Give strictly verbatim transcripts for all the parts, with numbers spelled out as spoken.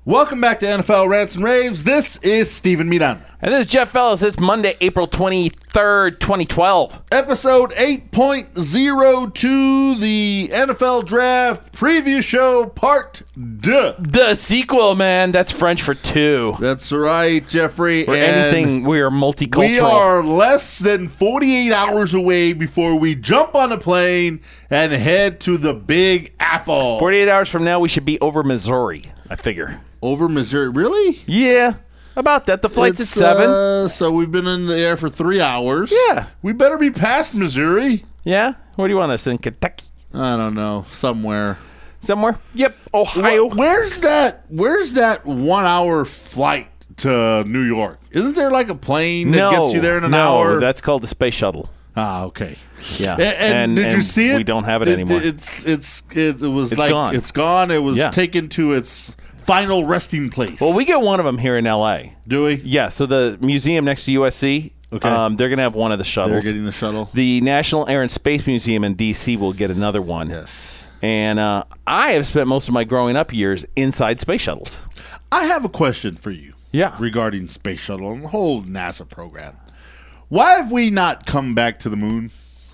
Welcome back to N F L Rants and Raves. This is Steven Miranda. And this is Jeff Fellas. It's Monday, April twenty-third, twenty twelve. Episode eight point oh two, the N F L Draft Preview Show, Part two. The sequel, man. That's French for two. That's right, Jeffrey. We're and anything, we are multicultural. We are less than forty-eight hours away before we jump on a plane and head to the Big Apple. forty-eight hours from now, we should be over Missouri, I figure. Over Missouri? Really? Yeah, about that. The flight's It's, at seven. Uh, so we've been in the air for three hours. Yeah. We better be past Missouri. Yeah? Where do you want us? In Kentucky? I don't know. Somewhere. Somewhere? Yep. Ohio. Wh- Where's that? Where's that one-hour flight to New York? Isn't there like a plane that no, gets you there in an no, hour? that's called the space shuttle. Ah, okay. Yeah. And, and, And- did you and see it? we don't have it anymore. It's it's it, it was It's like gone. it's gone. It was Yeah. taken to its final resting place. Well, we get one of them here in L A. Do we? Yeah, so the museum next to U S C, Okay. um, they're going to have one of the shuttles. They're getting the shuttle. The National Air and Space Museum in D C will get another one. Yes. And uh, I have spent most of my growing up years inside space shuttles. I have a question for you. Yeah. Regarding space shuttle and the whole NASA program. Why have we not come back to the moon?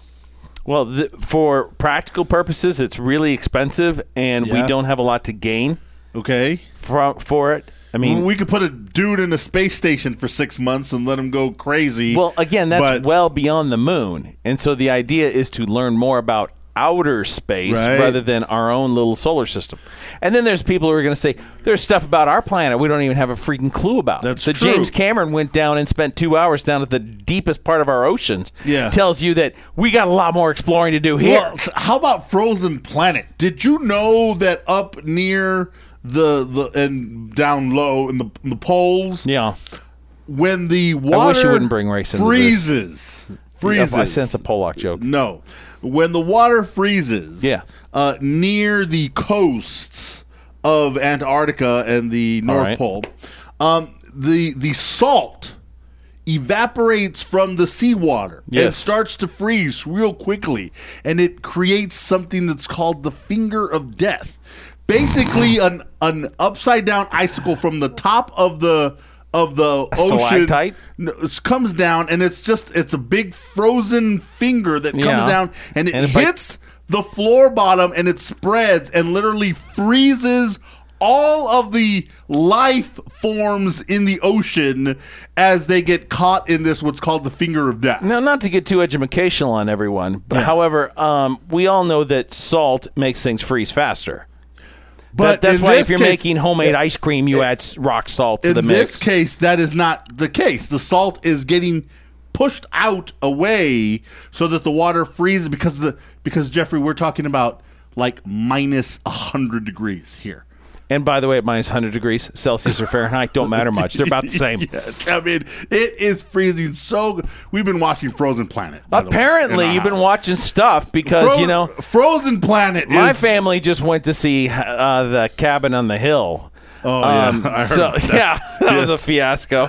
Well, th- for practical purposes, it's really expensive, and Yeah. we don't have a lot to gain Okay. for, for it. I mean, We could put a dude in a space station for six months and let him go crazy. well, again, that's but- well beyond the moon. And so the idea is to learn more about outer space Right. rather than our own little solar system. And then there's people who are going to say, there's stuff about our planet we don't even have a freaking clue about. That's so true. James Cameron went down and spent two hours down at the deepest part of our oceans. Yeah. Tells you that we got a lot more exploring to do here. Well, s- how about Frozen Planet? Did you know that up near the the and down low in the, in the poles, yeah. when the water wish you wouldn't bring race into this. freezes, freezes. I sense a Pollock joke. No, when the water freezes, Yeah. uh, near the coasts of Antarctica and the North right. Pole, um, the the salt evaporates from the seawater and Yes. starts to freeze real quickly, and it creates something that's called the finger of death. Basically, an an upside down icicle from the top of the of the ocean stalactite? no, it comes down, and it's just it's a big frozen finger that comes Yeah. down, and it And if I- hits the floor bottom, and it spreads and literally freezes all of the life forms in the ocean as they get caught in this what's called the finger of death. Now, not to get too educational on everyone, but however, um, we all know that salt makes things freeze faster. But That- that's in why this if you're case- making homemade ice cream, you add s- rock salt to in the this mix. case, that is not the case. The salt is getting pushed out away so that the water freezes because the because Jeffrey, we're talking about like minus a hundred degrees here. And by the way, at minus one hundred degrees Celsius or Fahrenheit, don't matter much. They're about the same. Yes, I mean, it is freezing so. We've been watching Frozen Planet. by the way, Apparently, in our you've been house. watching stuff because, Fro- you know, Frozen Planet. my is, family just went to see uh, the Cabin on the Hill. Oh yeah, Um, I heard so about that. yeah, that was a Yes. fiasco.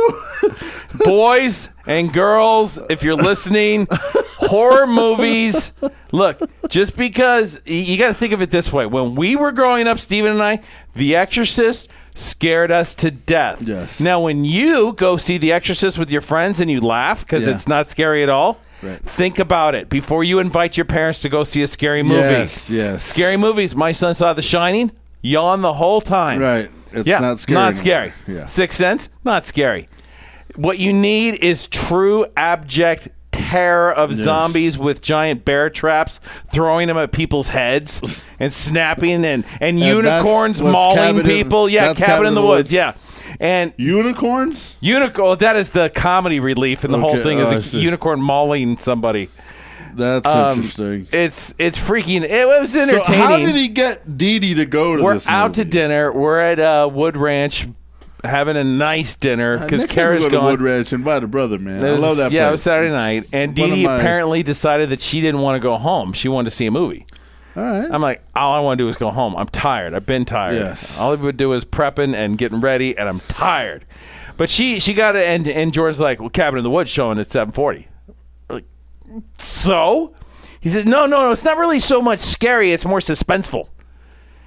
Boys and girls, if you're listening, horror movies. Look, just because y- you got to think of it this way: when we were growing up, Steven and I, The Exorcist scared us to death. Yes. Now, when you go see The Exorcist with your friends and you laugh because Yeah. it's not scary at all. Right. Think about it before you invite your parents to go see a scary movie. Yes, yes. Scary movies. My son saw The Shining, yawned the whole time. Right. It's yeah, not scary. Not anymore. scary. Yeah. Sixth Sense, not scary. What you need is true abject terror of Yes. zombies with giant bear traps, throwing them at people's heads and snapping, and, and, that's unicorns what's mauling Cabin in- people. Yeah, that's cabin, in the, woods. Yeah. And Unicorns? unicorn, that is the comedy relief, and the whole Okay, thing oh, I is a see. unicorn mauling somebody. That's Um, interesting. It's it's freaking. It was So entertaining. how did he get Dee Dee to go to We're this out to movie? dinner. We're at uh, Wood Ranch having a nice dinner Uh, because next time we Kara's go to gone. Wood Ranch, invite a brother, man. It was- I love that yeah, place. it was Saturday It's night, and one Dee of Dee my- apparently decided that she didn't want to go home. She wanted to see a movie. All right. I'm like, all I want to do is go home. I'm tired. I've been tired. Yes. All I would do is prepping and getting ready, and I'm tired. But she she got it, and and Jordan's like, well, Cabin in the Woods showing at seven forty. Like, so? He said, no, no, no. It's not really so much scary. It's more suspenseful.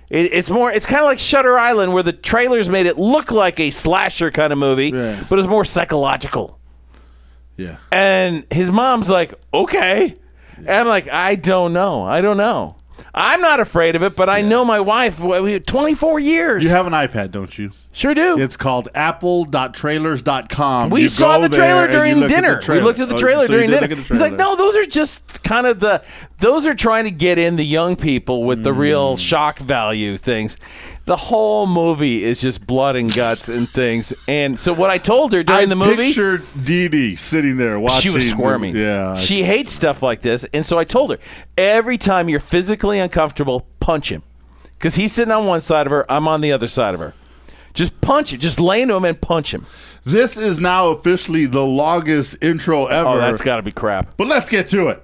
It, it's more. It's kind of like Shutter Island, where the trailers made it look like a slasher kind of movie, Yeah. but it's more psychological. Yeah. And his mom's like, okay. And I'm like, I don't know. I don't know. I'm not afraid of it, but I know my wife. We twenty-four years. You have an iPad, don't you? Sure do. It's called apple dot trailers dot com. We You saw go the trailer there and during you look at the dinner. We trailer. looked at the Oh, trailer so you during did dinner. look at the He's like, trailer. no, those are just kind of the, those are trying to get in the young people with the Mm. real shock value things. The whole movie is just blood and guts and things. And so what I told her during I the movie, pictured Dee Dee sitting there watching. she was squirming. The, yeah. She hates stuff like this. And so I told her, every time you're physically uncomfortable, punch him. Because he's sitting on one side of her, I'm on the other side of her. Just punch it. Just lay into him and punch him. This is now officially the longest intro ever. Oh, that's got to be crap. But let's get to it.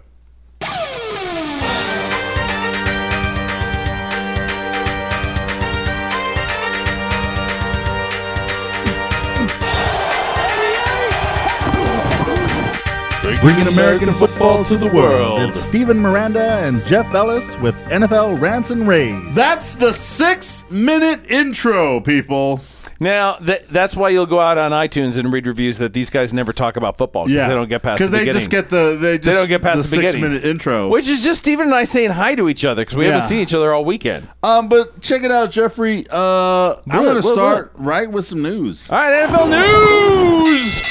Bringing American football to the world. It's Steven Miranda and Jeff Ellis with N F L Rants and Raves. That's the six-minute intro, people. Now, th- that's why you'll go out on iTunes and read reviews that these guys never talk about football because Yeah, they don't get past the because they beginning. just get the they, just, They don't get past the, the beginning. six-minute intro. Which is just Steven and I saying hi to each other because we Yeah. haven't seen each other all weekend. Um, but check it out, Jeffrey. Uh, I'm Good, going to good, start right with some news. All right, N F L news.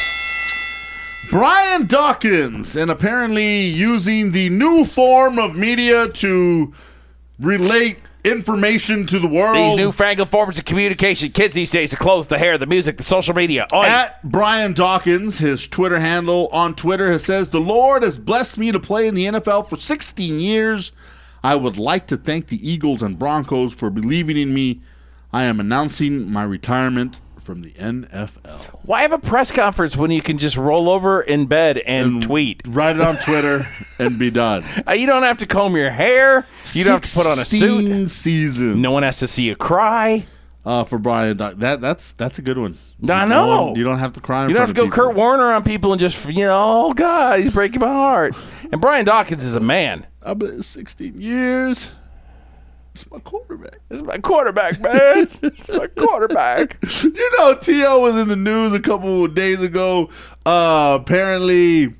Brian Dawkins, and apparently using the new form of media to relate information to the world. These newfangled forms of communication. Kids these days, the clothes, the hair, the music, the social media. Oi. At Brian Dawkins, his Twitter handle on Twitter has says, "The Lord has blessed me to play in the N F L for sixteen years. I would like to thank the Eagles and Broncos for believing in me. I am announcing my retirement from the N F L." Why have a press conference when you can just roll over in bed and, And tweet? Write it on Twitter and be done. Uh, you don't have to comb your hair. You don't have to put on a suit. sixteen seasons. No one has to see you cry. Uh, for Brian Doc. That that's that's a good one. I No know. one- you don't have to cry. In You don't front have to go of people. Kurt Warner on people and just, you know, oh, God, he's breaking my heart. And Brian Dawkins is a man. I've been sixteen years. It's my quarterback. This is my quarterback, man. It's my quarterback. You know, T O was in the news a couple of days ago. Uh, apparently,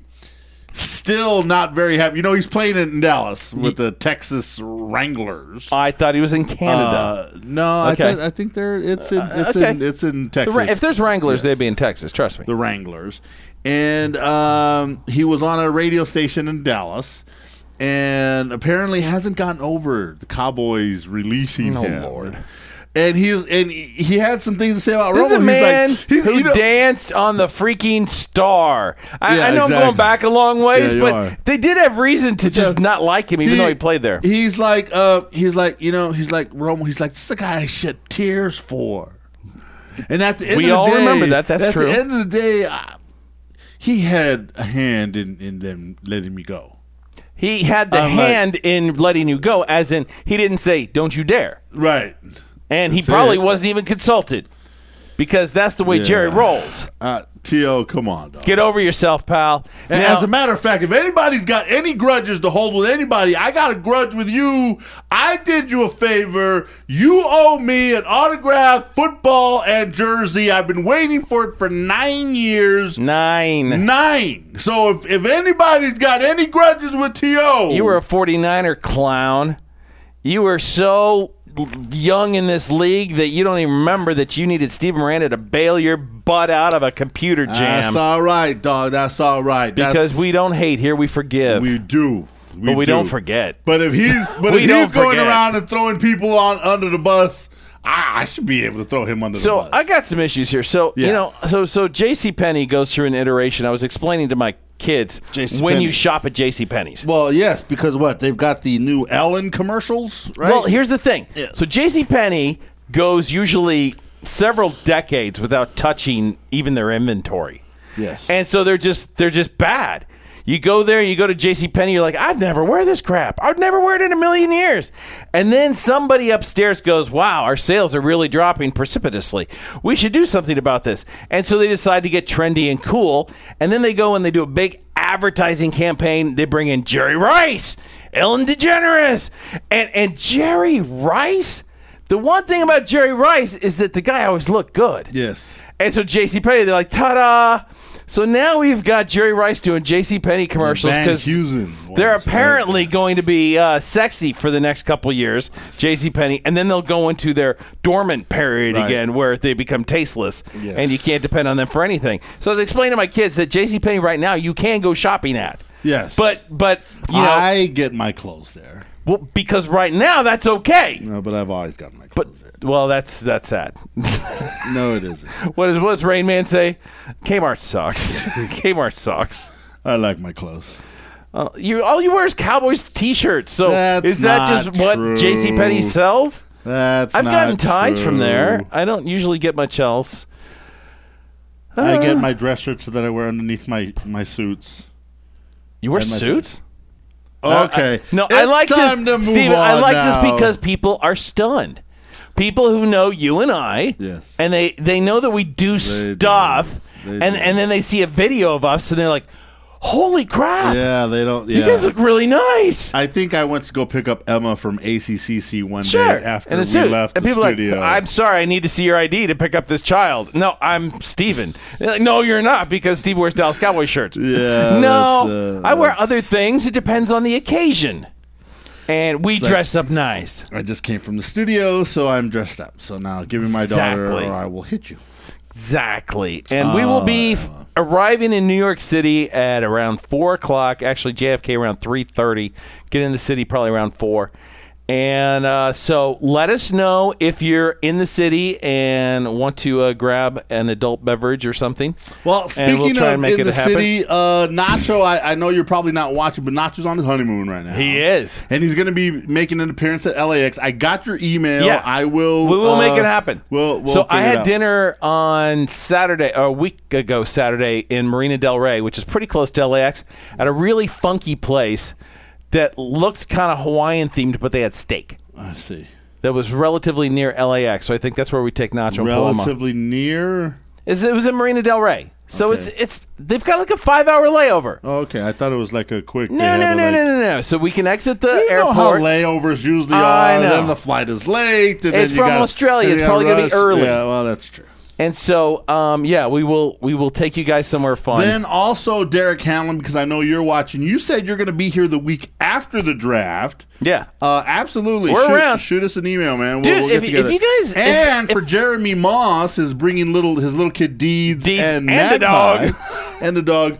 still not very happy. You know, he's playing in Dallas with the Texas Wranglers. I thought he was in Canada. Uh, no, Okay. I, th- I think they're it's in it's okay. in it's in The Texas. Ra- if there's Wranglers, Yes. they'd be in Texas. Trust me. the Wranglers, and um, he was on a radio station in Dallas, and apparently hasn't gotten over the Cowboys releasing Oh, him. Lord. And he's and he had some things to say about This is Romo. a man he's like, he, who you know, danced on the freaking star. I, Yeah, I know I'm exactly. going back a long ways, Yeah, you but are. they did have reason to just not like him, even though he played there. He's like, uh, he's like, you know, he's like Romo. He's like, this is the guy I shed tears for. And at the end We of the all day, remember that. That's at true. the end of the day, I, he had a hand in in them letting me go. He had the I'm like- hand in letting you go, as in he didn't say, don't you dare. Right. And he That's probably it. wasn't even consulted because that's the way Yeah. Jerry rolls. Uh, T O, come on, dog. Get over yourself, pal. And Now- as a matter of fact, if anybody's got any grudges to hold with anybody, I got a grudge with you. I did you a favor. You owe me an autographed football and jersey. I've been waiting for it for nine years. Nine. Nine. So if, if anybody's got any grudges with T O, You were a forty-niner clown. You were so young in this league that you don't even remember that you needed Steve Miranda to bail your butt out of a computer jam. That's all right, dog. That's all right. because That's, we don't hate here, we forgive. we do. We but we do. don't forget. But if he's but We if don't he's going forget. around and throwing people on under the bus, I, I should be able to throw him under So the bus. I got some issues here. So you Yeah. know, so so JCPenney goes through an iteration. I was explaining to my kids JCPenney. when you shop at JCPenney's. Well, yes, because what? They've got the new Ellen commercials, right? Well, here's the thing. Yeah. So JCPenney goes usually several decades without touching even their inventory. Yes. And so they're just they're just bad. You go there, you go to JCPenney, you're like, I'd never wear this crap. I'd never wear it in a million years. And then somebody upstairs goes, wow, our sales are really dropping precipitously. We should do something about this. And so they decide to get trendy and cool. And then they go and they do a big advertising campaign. They bring in Jerry Rice, Ellen DeGeneres. And, and Jerry Rice, The one thing about Jerry Rice is that the guy always looked good. Yes. And so JCPenney, they're like, ta-da! So now we've got Jerry Rice doing JCPenney commercials Van because Heusen they're ones, apparently right? going to be uh, sexy for the next couple years, JCPenney, and then they'll go into their dormant period Right. again where they become tasteless, Yes. and you can't depend on them for anything. So I was explaining to my kids that JCPenney right now you can go shopping at. Yes. But, but you know, I get my clothes there. well, because right now that's okay. No, but I've always gotten my But, clothes there. well, that's that's sad. No, it isn't. What, is, what does Rain Man say? Kmart sucks. Kmart sucks. I like my clothes. Uh, you all you wear is Cowboys t-shirts. So That's is that not just what true. JCPenney sells? That's I've not gotten ties true. from there. I don't usually get much else. I get my dress shirts that I wear underneath my, my suits. You wear and my suits? Okay. Uh, I- no, it's I like time this, to move Steven. I on like now. this because people are stunned. People who know you and I, Yes. and they they know that we do do. stuff, They and do. and then they see a video of us, and they're like, "Holy crap! Yeah, they don't. You guys Yeah. look really nice." I think I went to go pick up Emma from A C C C one Sure. day after And we it's it. left and the people studio. are like, I'm sorry, I need to see your I D to pick up this child. No, I'm Steven. They're like, no, you're not, because Steve wears Dallas Cowboy shirts. Yeah, No, that's, uh, I wear that's- other things. It depends on the occasion. And we It's like- dress up nice. I just came from the studio, so I'm dressed up. So now give me my daughter, Exactly. or I will hit you. Exactly. And we will be f- arriving in New York City at around four o'clock. Actually, J F K around three thirty. Get in the city probably around four. And uh, so let us know if you're in the city and want to uh, grab an adult beverage or something. Well, And speaking we'll try of and make in it the happen. city, uh, Nacho, I, I know you're probably not watching, but Nacho's on his honeymoon right now. He is. And he's going to be making an appearance at L A X. I got your email. Yeah. I will. We will uh, make it happen. We'll, we'll so I figure it had out. dinner on Saturday, or a week ago Saturday, in Marina Del Rey, which is pretty close to L A X, at a really funky place that looked kind of Hawaiian themed, but they had steak. I see. That was relatively near L A X, so I think that's where we take Nacho and Paloma. Relatively near. It's, it was in Marina Del Rey, so Okay. it's it's they've got like a five hour layover. Oh, okay, I thought it was like a quick. they No, had no, to, no, like, no, no, no. So we can exit the You know how airport. layovers usually I are. know. Then the flight is late. And It's then you from gotta- Australia. then It's you probably gotta gonna be rush. early. Yeah, well, that's true. And so, um, yeah, we will we will take you guys somewhere fun. Then also Derek Hanlon, because I know you're watching. You said you're going to be here the week after the draft. yeah. Uh, absolutely. We're shoot, around. shoot us an email, man. Dude, we'll, we'll get if- if together. you guys- if- and if- for Jeremy Moss is bringing little his little kid Deeds, Deeds and, and the Magpie dog. and the dog.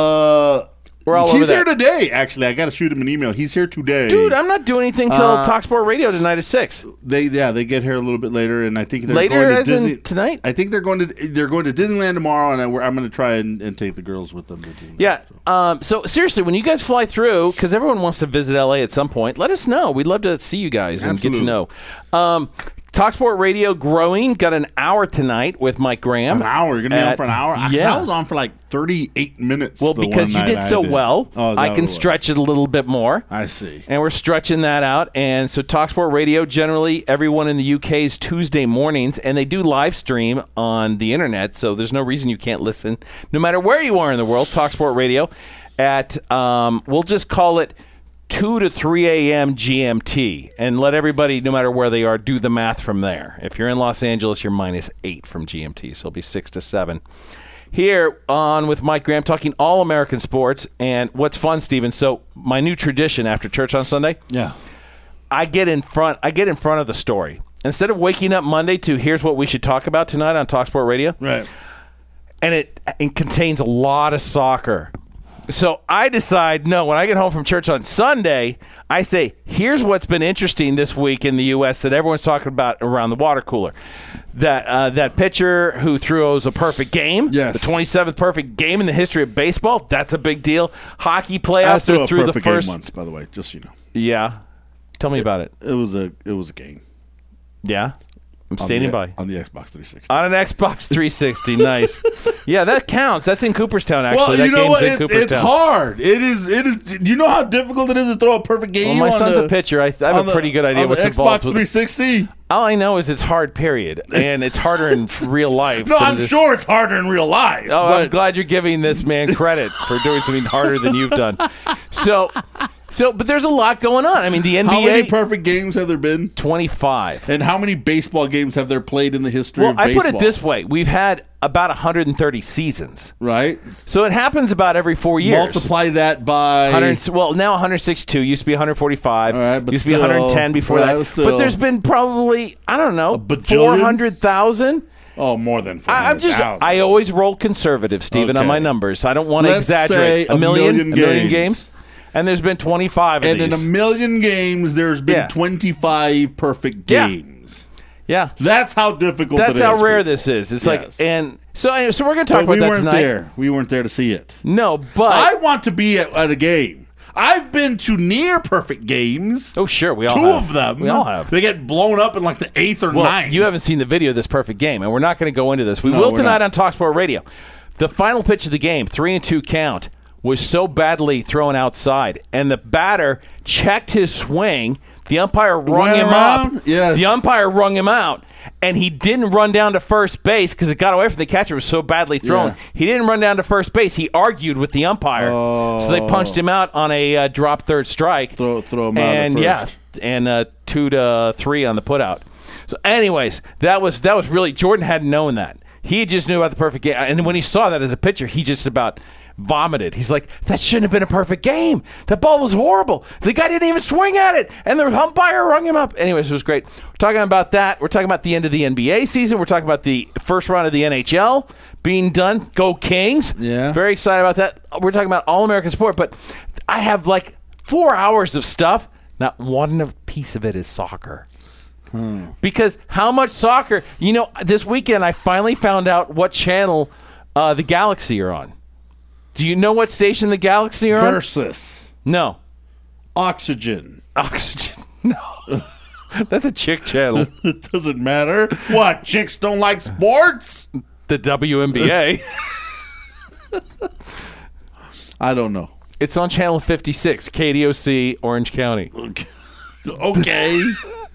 Uh, We're all he's over here that. today. Actually, I got to shoot him an email. He's here today, Dude, I'm not doing anything till Uh, Talksport Radio tonight at six. They yeah they get here a little bit later, and I think they're Later going to as in Disney tonight? I think they're going to they're going to Disneyland tomorrow, and I, I'm going to try and, and take the girls with them to Disneyland. Yeah. So. Um, so seriously, when you guys fly through, because everyone wants to visit L A at some point, let us know. We'd love to see you guys and get to know. Um, Talksport Radio growing. Got an hour tonight with Mike Graham. An hour? You're going to be on At- for an hour? 'Cause Yeah. I was on for like thirty-eight minutes. Well, the because one you night did I so well, Oh, is that I what can it was? stretch it a little bit more. I see. And we're stretching that out. And so Talksport Radio, generally everyone in the U K's Tuesday mornings, and they do live stream on the internet, so there's no reason you can't listen. No matter where you are in the world, Talksport Radio at, um, we'll just call it two to three a.m. G M T, and let everybody, no matter where they are, do the math from there. If you're in Los Angeles, you're minus eight from G M T, so it'll be six to seven. Here on with Mike Graham, talking all American sports. And what's fun, Steven, so my new tradition after church on Sunday, Yeah. I get in front I get in front of the story. Instead of waking up Monday to here's what we should talk about tonight on Talksport Radio, Right. and it, it contains a lot of soccer. So I decide, no, when I get home from church on Sunday, I say, here's what's been interesting this week in the U S that everyone's talking about around the water cooler. That uh, that pitcher who throws a perfect game, Yes. the twenty-seventh perfect game in the history of baseball, that's a big deal. Hockey I playoffs threw are a through the perfect first. game once, by the way, just so you know. Yeah. Tell me about it. It was a it was a game. Yeah. I'm on standing the, by. on the Xbox three sixty. On an Xbox three sixty, nice. Yeah, that counts. That's in Cooperstown, actually. Well, that you know game's what? in It, Cooperstown. it's hard. It is. It is. Do you know how difficult it is to throw a perfect game? Well, my on son's the, a pitcher. I, I have on a the- pretty good idea on what's the involved Xbox with three it. sixty. All I know is it's hard, period. And it's harder in real life. No, than I'm it is- sure it's harder in real life. Oh, I'm but glad you're giving this man credit for doing something harder than you've done. So, So, but there's a lot going on. I mean, the N B A. How many perfect games have there been? twenty-five. And how many baseball games have there played in the history Well, of I baseball? put it this way: we've had about one hundred thirty seasons, right? so it happens about every four years. Multiply that by one hundred, well, now one hundred sixty-two. Used to be one hundred forty-five. All right, but used still, to be one hundred ten before right, that. still. But there's been probably I don't know bajillion? four hundred thousand. Oh, more than four I'm hundred just. thousand. I always roll conservative, Stephen, on Okay. my numbers. I don't want to Let's exaggerate. say a million a million games. games, and there's been twenty-five of And in these. a million games, there's been Yeah. twenty-five perfect Yeah. games. yeah, That's how difficult that's it is. how rare people. this is. It's Yes. like, and so anyway, so we're going to talk But we about that weren't tonight. there. We weren't there to see it. No, but I want to be at, at a game. I've been to near perfect games. oh sure, we all Two have. of them. We all have. They get blown up in like the eighth or Well, ninth. you haven't seen the video of this perfect game, and we're not going to go into this. We No, will we're tonight not. on TalkSport Radio. The final pitch of the game, three and two count, was so badly thrown outside, and the batter checked his swing. The umpire rung Went him around? up. Yes. The umpire rung him out, and he didn't run down to first base because it got away from the catcher. It was so badly thrown. Yeah. He didn't run down to first base. He argued with the umpire, so they punched him out on a uh, drop third strike. Throw- throw him out at and first. yeah, and uh, two to three on the putout. So, anyways, that was that was really Jordan hadn't known that. He just knew about the perfect game, and when he saw that as a pitcher, he just about vomited. He's like, "That shouldn't have been a perfect game. That ball was horrible. The guy didn't even swing at it, and the umpire rung him up." Anyways, it was great. We're talking about that. We're talking about the end of the N B A season. We're talking about the first round of the N H L being done. Go Kings! Yeah. Very excited about that. We're talking about all American sport, but I have like four hours of stuff. Not one piece of it is soccer. Because how much soccer? You know, this weekend I finally found out what channel uh, the Galaxy are on. Do you know what station the Galaxy are on? Versus No. Oxygen. Oxygen. No. That's a chick channel. It doesn't matter. What? Chicks don't like sports? The W N B A. I don't know. It's on channel fifty-six, K D O C, Orange County. Okay.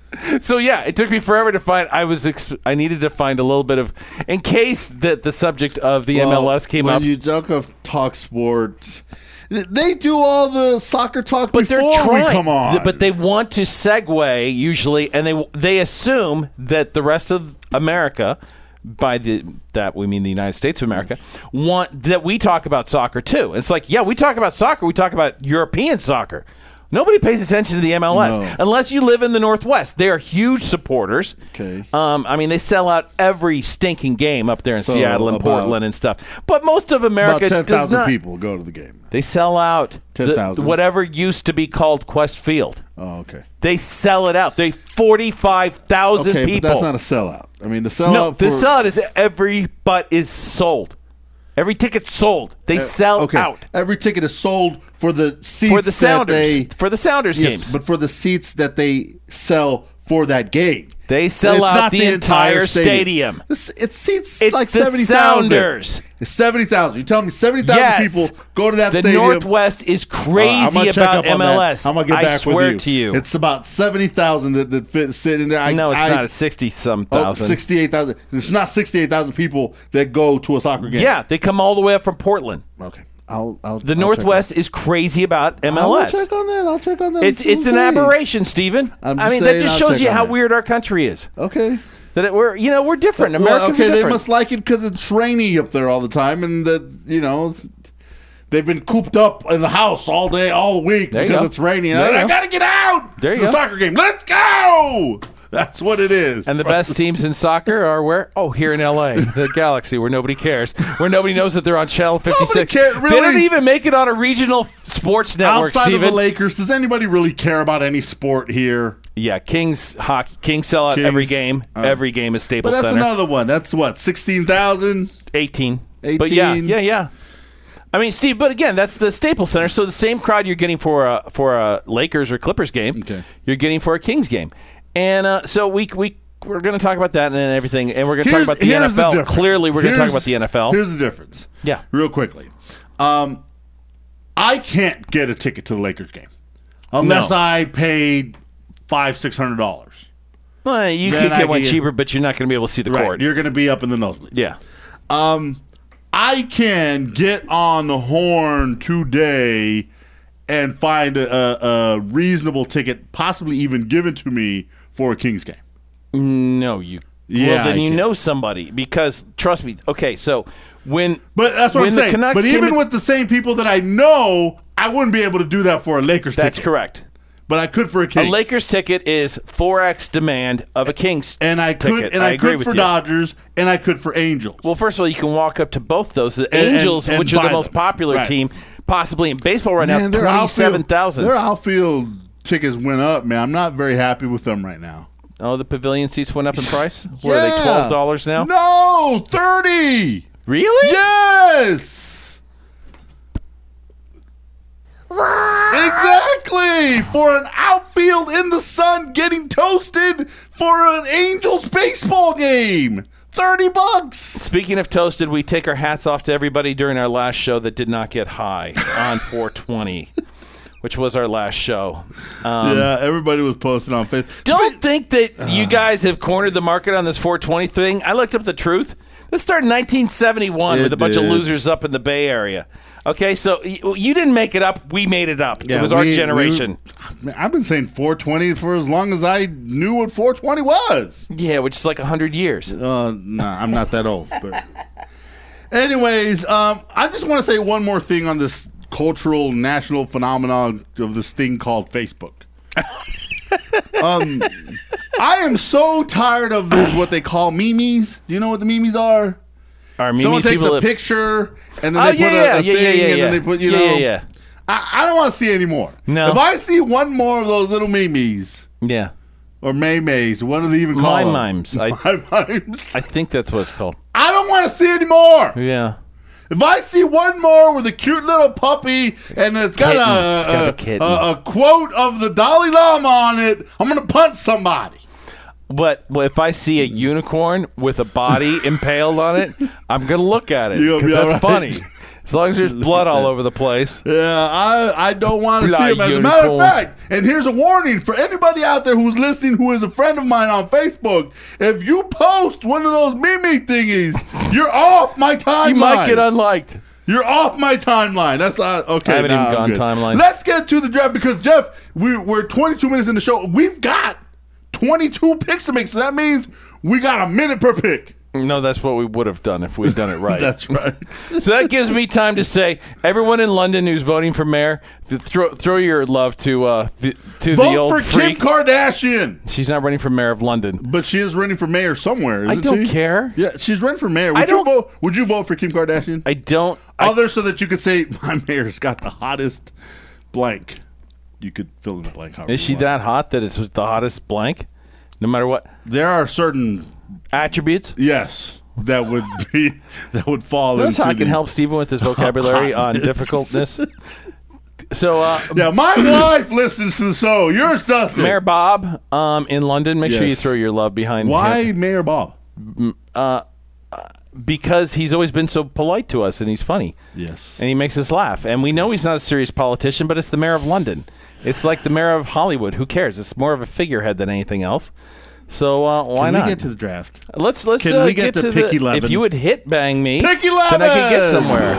So yeah, it took me forever to find. I was ex- I needed to find a little bit of, in case that the subject of the M L S came when up. When you talk of talk sports, they do all the soccer talk But they're before trying, we come on. But they want to segue usually, and they they assume that the rest of America, by the that we mean the United States of America, want that we talk about soccer too. It's like, yeah, we talk about soccer. We talk about European soccer. Nobody pays attention to the M L S No. unless you live in the Northwest. They are huge supporters. Okay. Um, I mean, they sell out every stinking game up there in So Seattle and about- Portland and stuff. But most of America About ten does thousand not. people go to the game. They sell out the- ten thousand. whatever used to be called Quest Field. Oh, okay. They sell it out. They forty-five thousand Okay, people. but that's not a sellout. I mean, the sellout no, the for, sellout is every butt is sold. Every ticket's sold. They sell okay. out Every ticket is sold for the seats for the that Sounders. they for the Sounders yes, games. but for the seats that they sell for that game. They sell It's out not the entire stadium. This, it seats It's like the seventy thousand. Sounders. It's seventy thousand. You tell me seventy thousand Yes. people go to that the stadium. Northwest is Uh, I'm crazy gonna check about up on M L S. that. I'm gonna get I back swear with you. to you. It's about seventy thousand that, that fit, sit in there. I, no, it's I, not. It's sixty some oh, thousand. sixty-eight thousand. It's not sixty-eight thousand people that go to a soccer game. Yeah, they come all the way up from Portland. Okay. I'll, I'll, The I'll Northwest is crazy about M L I'll S. check on that. I'll check on that. It's it's an Okay. aberration, Stephen. I'm I just mean, that saying just I'll shows check you on how that. weird our country is. Okay. That it, we're you know we're different. Well, Americans okay, are they different. must like it because it's rainy up there all the time, and that you know they've been cooped up in the house all day, all week There you because go. it's raining. There you I, I go. gotta get out. There it's you a go. soccer game. Let's go. That's what it is. And the best teams in soccer are where? Oh, here in L A, the Galaxy, where nobody cares, where nobody knows that they're on Channel fifty-six. cares, They really. don't even make it on a regional sports network, Outside Steven. of the Lakers, does anybody really care about any sport here? Yeah, Kings hockey. Kings sell out Kings. every game. Uh, every game is But Staples that's Center. another one. That's what sixteen thousand. eighteen. But yeah, eighteen. yeah, yeah. I mean, Steve, but again, that's the Staples Center. So the same crowd you're getting for a for a Lakers or Clippers game, Okay. you're getting for a Kings game. And uh, so we we we're going to talk about that and everything, and we're going to talk Here's- about the here's N F L. the difference. Clearly, we're going to talk Here's- about the N F L. Here's the difference. Yeah. Real quickly. Um, I can't get a ticket to the Lakers game unless No. I paid five, six hundred dollars. Well, you Then could I get one can get- cheaper, but you're not going to be able to see the Right. court. You're going to be up in the nosebleed. Yeah. Um, I can get on the horn today and find a, a reasonable ticket, possibly even given to me for a Kings game. No, you. Yeah, well, then I you can. know somebody because trust me. Okay, so when But that's what when I'm the saying. Canucks But came even in- with the same people that I know, I wouldn't be able to do that for a Lakers that's ticket. correct. But I could for a A Kings. Lakers ticket is four x demand of a Kings and I could ticket. and I, agree could with for you. Dodgers and I could for Angels. Well, first of all, you can walk up to both those. The And- and- Angels, and which are the buy most them. popular Right. team possibly in baseball right Man, now, their twenty-seven outfield- thousand. Their outfield tickets went up, man. I'm not very happy with them right now. Oh, the pavilion seats went up in price? What are they, Yeah. twelve dollars now? No, thirty. Really? Yes. Exactly. For an outfield in the sun getting toasted for an Angels baseball game. thirty bucks. Speaking of toasted, we take our hats off to everybody during our last show that did not get high on four twenty, which was our last show. Um, Yeah, everybody was posting on Facebook. Don't think that you guys have cornered the market on this four twenty thing. I looked up the truth. This started in nineteen seventy-one It with a bunch of did. losers up in the Bay Area. Okay, so y- you didn't make it up. We made it up. it was our we- generation. we- man, I've been saying four twenty for as long as I knew what four twenty was. yeah, which is like one hundred years. Uh, nah, I'm not that old. But anyways, um, I just want to say one more thing on this cultural national phenomenon of this thing called Facebook. um, I am so tired of this, what they call memes. Do you know what the memes are? Our Mimi Someone takes people a have- picture and then Oh, they put yeah, a, a yeah, thing yeah, yeah, yeah, and yeah. then they put, you Yeah, know. yeah, yeah. I, I don't want to see any more. No. If I see one more of those little memes Yeah. or maymays, what do they even call My them? mimes. I, My mimes. I think that's what it's called. I don't want to see any more. Yeah. If I see one more with a cute little puppy and it's got, Kitten. a, It's got a a, kitten. a, a quote of the Dalai Lama on it, I'm going to punch somebody. But well, if I see a unicorn with a body impaled on it, I'm going to look at it You'll because be that's all right. funny. As long as there's blood all over the place. Yeah, I, I don't want to see Bloody him. As a matter of unicorns. fact, and here's a warning for anybody out there who's listening who is a friend of mine on Facebook. If you post one of those meme thingies, you're off my timeline. You might get unliked. You're off my timeline. That's uh, okay. I haven't nah, even I'm gone good. timeline. Let's get to the draft because Jeff, we, we're twenty-two minutes in the show. We've got twenty-two picks to make, so that means we got a minute per pick. No, that's what we would have done if we'd done it right. That's right. So that gives me time to say, everyone in London who's voting for mayor, th- throw throw your love to uh, th- to the Vote old for freak. Kim Kardashian, She's not running for mayor of London. but she is running for mayor somewhere. I Isn't don't she? care. Yeah, she's running for mayor. Would I you don't- vote? Would you vote for Kim Kardashian? I don't. I, Other so that you could say my mayor's got the hottest blank. You could fill in the blank. however is you she want. that hot that it's the hottest blank? No matter what There are certain attributes. yes that would be that would fall Notice into how I can the- help Stephen with his vocabulary on Hotness. difficultness. So, uh, Yeah, my wife listens to the show. Yours doesn't. Mayor Bob um, in London, make sure you Yes. throw your love behind Why him. Mayor Bob? Because he's always been so polite to us and he's funny. Yes. And he makes us laugh. And we know he's not a serious politician, but it's the mayor of London. It's like the mayor of Hollywood. Who cares? It's more of a figurehead than anything else. So uh, why Can not? we get to the draft? let's let's Can uh, we get to the, pick eleven? If you would hit bang me, Pick then I could get eleven. somewhere.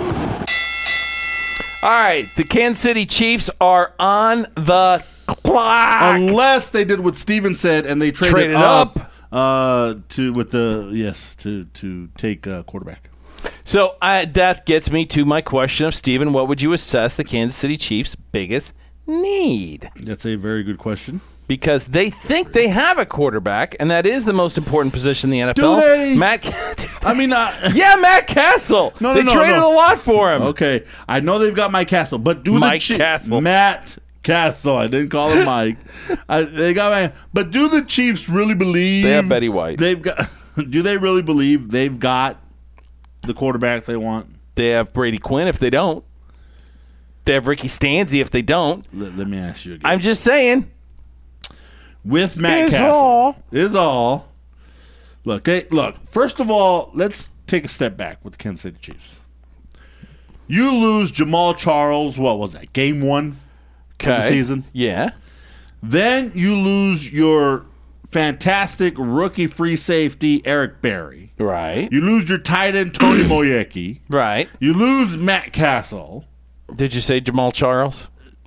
All right, the Kansas City Chiefs are on the clock. Unless they did what Steven said and they traded, Traded up, up. uh, to with the yes to to take uh, quarterback. So uh, that gets me to my question of Steven, what would you assess the Kansas City Chiefs' biggest need? That's a very good question. Because they think they have a quarterback, and that is the most important position in the N F L. Do they? Matt, I mean, uh, yeah, Matt Castle. No, no, they no, traded no. a lot for him. okay, I know they've got Mike Castle, but do Mike the Chi- Castle. Matt Castle? I didn't call him Mike. I, they got my, but do the Chiefs really believe They have Betty White. They've got. Do they really believe they've got the quarterback they want? They have Brady Quinn if they don't. They have Ricky Stanzi if they don't. Let, let me ask you again. I'm just saying. With Matt Is Castle all. is all. Look, they look. First of all, let's take a step back with the Kansas City Chiefs. You lose Jamal Charles. What was that? Game one of the Okay. season. Yeah. Then you lose your fantastic rookie free safety Eric Berry. Right. You lose your tight end Tony Moyeki. Right. You lose Matt Castle. Did you say Jamal Charles?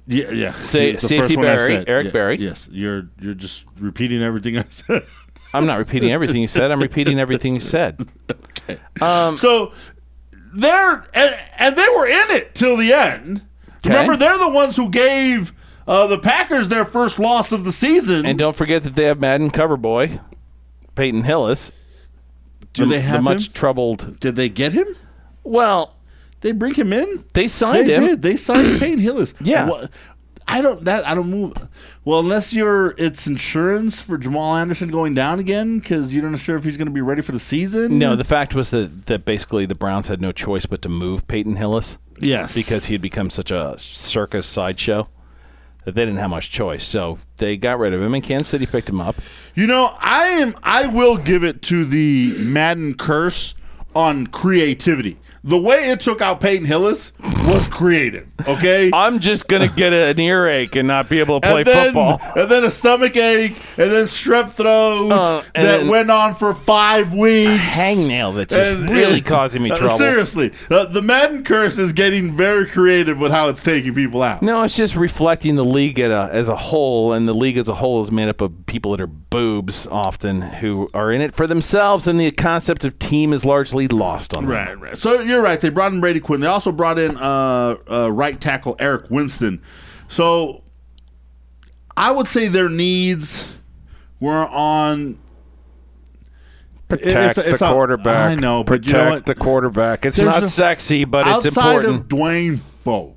Yeah, yeah. Sa- He was the safety first one I Barry, said. Eric Yeah, Berry. Yes, you're you're just repeating everything I said. I'm not repeating everything you said. I'm repeating everything you said. Okay. Um, so they're and, and they were in it till the end. Okay. Remember, they're the ones who gave uh, the Packers their first loss of the season. And don't forget that they have Madden cover boy, Peyton Hillis. Do the, they have the much him? troubled? Did they get him? Well, They bring him in. they signed They him. did. They signed Peyton Hillis. Yeah. What- I don't. That I don't move. Well, unless you're, it's insurance for Jamal Anderson going down again because you're not sure if he's going to be ready for the season. No, the fact was that, that basically the Browns had no choice but to move Peyton Hillis Yes. because he had become such a circus sideshow that they didn't have much choice. So they got rid of him, and Kansas City picked him up. You know, I am. I will give it to the Madden curse on creativity. The way it took out Peyton Hillis was creative. Okay. I'm just gonna get an earache and not be able to play and then, football. And then a stomach ache, and then strep throat Uh, and that then went on for five weeks. Hangnail that's just And- really and- causing me uh, trouble. Seriously, uh, the Madden curse is getting very creative with how it's taking people out. No, it's just reflecting the league at a, as a whole, and the league as a whole is made up of people that are boobs often who are in it for themselves, and the concept of team is largely lost on them. Right, right. So you're right. They brought in Brady Quinn. They also brought in uh, uh, right tackle Eric Winston. So I would say their needs were on Protect It's- it's the a- quarterback. I know, but Protect you know what? the quarterback. It's There's not no- sexy, but it's outside important. of Dwayne Bowe,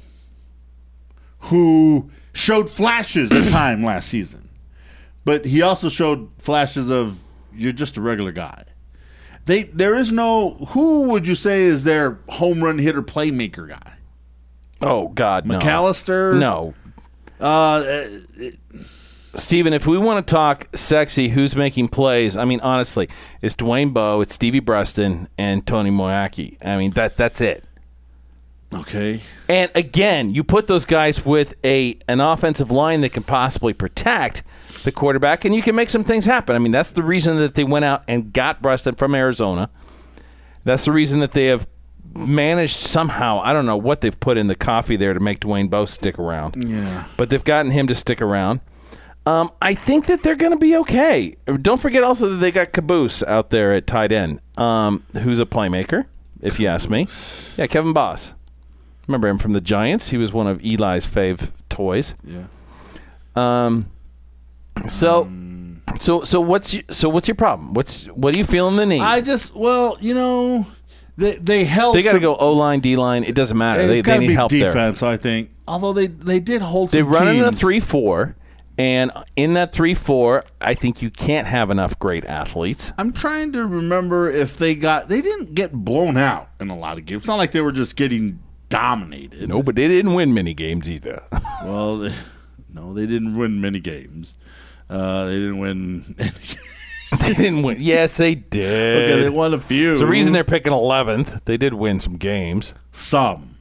who showed flashes at time last season, but he also showed flashes of you're just a regular guy. They there is no who would you say is their home run hitter playmaker guy? oh God, no. McAllister? No, Uh, Steven, if we want to talk sexy, who's making plays? I mean, honestly, it's Dwayne Bowe, it's Stevie Breston, and Tony Moyaki. I mean, that that's it. okay. And again, you put those guys with a an offensive line that can possibly protect the quarterback, and you can make some things happen. I mean, that's the reason that they went out and got Breston from Arizona. That's the reason that they have managed somehow, I don't know what they've put in the coffee there to make Dwayne Bowe stick around. Yeah. But they've gotten him to stick around. Um, I think that they're going to be okay. Don't forget also that they got Caboose out there at tight end, um, who's a playmaker, if you ask me. Yeah, Kevin Boss. Remember him from the Giants? He was one of Eli's fave toys. Yeah. Um, so, so, so what's your, so what's your problem? What's what are you feeling the need? I just well, you know, they they held. they got to some- go O line, D line. It doesn't matter. It's They, they gotta need be help there. defense, I think. Although they they did hold. They some run in a teams. three four, and in that three four, I think you can't have enough great athletes. I'm trying to remember if they got. They didn't get blown out in a lot of games. It's not like they were just getting dominated. No, but they didn't win many games either. Well, they, no, they didn't win many games. Uh, they didn't win. Any games. They didn't win. Yes, they did. Okay, they won a few. It's the reason they're picking eleventh. They did win some games. Some.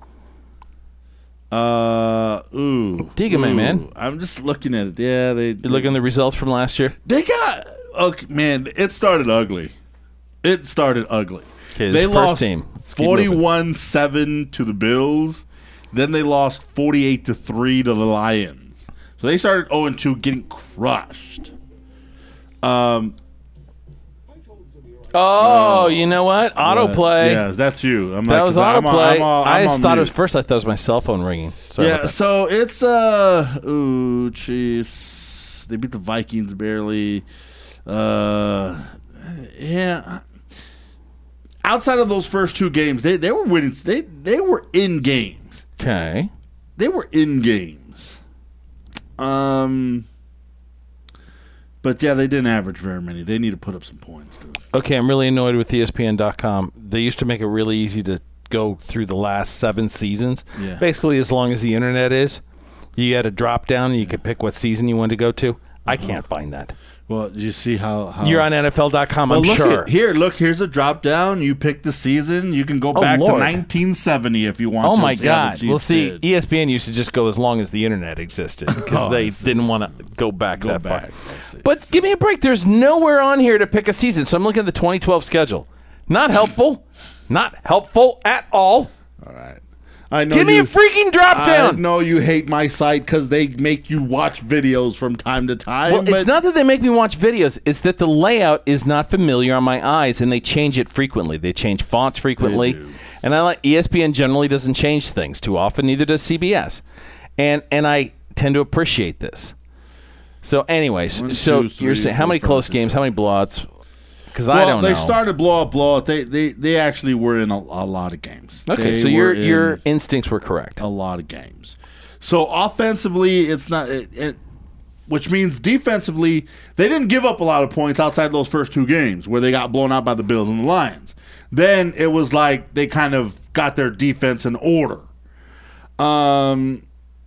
Uh, ooh. Dig 'em, ooh. man. I'm just looking at it. Yeah, they. You looking at the results from last year? They got. Okay, man, it started ugly. It started ugly. Okay, They this first lost team. Let's keep moving. forty-one seven to the Bills. Then they lost forty-eight to three to the Lions. So they started oh and two, getting crushed. Um, Oh, you know what? Autoplay. Yeah, that's you. I'm That like, was 'cause I'm on- autoplay. I'm on- I I'm just on thought it was mute. first. I thought it was my cell phone ringing. Sorry Yeah, about that. so it's uh ooh Chiefs. They beat the Vikings barely. Uh, yeah. Outside of those first two games, they, they were winning. They they were in games. Okay. They were in games. Um. But yeah, they didn't average very many. They need to put up some points too. Okay, I'm really annoyed with E S P N dot com. They used to make it really easy to go through the last seven seasons. Yeah. Basically, as long as the internet is, you had a drop down and you could pick what season you wanted to go to. I can't find that. Well, you see how, how You're on N F L dot com, Well, I'm look sure. at, here, look, here's a drop down. You pick the season. You can go Oh, back Lord. to nineteen seventy if you want Oh to. my and see how the God! Chiefs Well, see, did. E S P N used to just go as long as the internet existed because Oh, I they see. didn't want to go back Go that back. far. I see. But give me a break. There's nowhere on here to pick a season, so I'm looking at the twenty twelve schedule. Not helpful. Not helpful at all. All right. I know Give me you, a freaking drop I down. know you hate my site because they make you watch videos from time to time. Well, but it's not that they make me watch videos. It's that the layout is not familiar on my eyes, and they change it frequently. They change fonts frequently. They do. And I like E S P N generally doesn't change things too often. Neither does C B S. And and I tend to appreciate this. So, anyways, One, so two, three, you're saying how four, many five, close six, games? seven. How many blowouts? Because well, I don't they know. started blow up, blow up. They they they actually were in a, a lot of games. Okay, They so were your in your instincts were correct. a lot of games. So offensively, it's not. It, it, which means defensively, they didn't give up a lot of points outside those first two games where they got blown out by the Bills and the Lions. Then it was like they kind of got their defense in order. Um,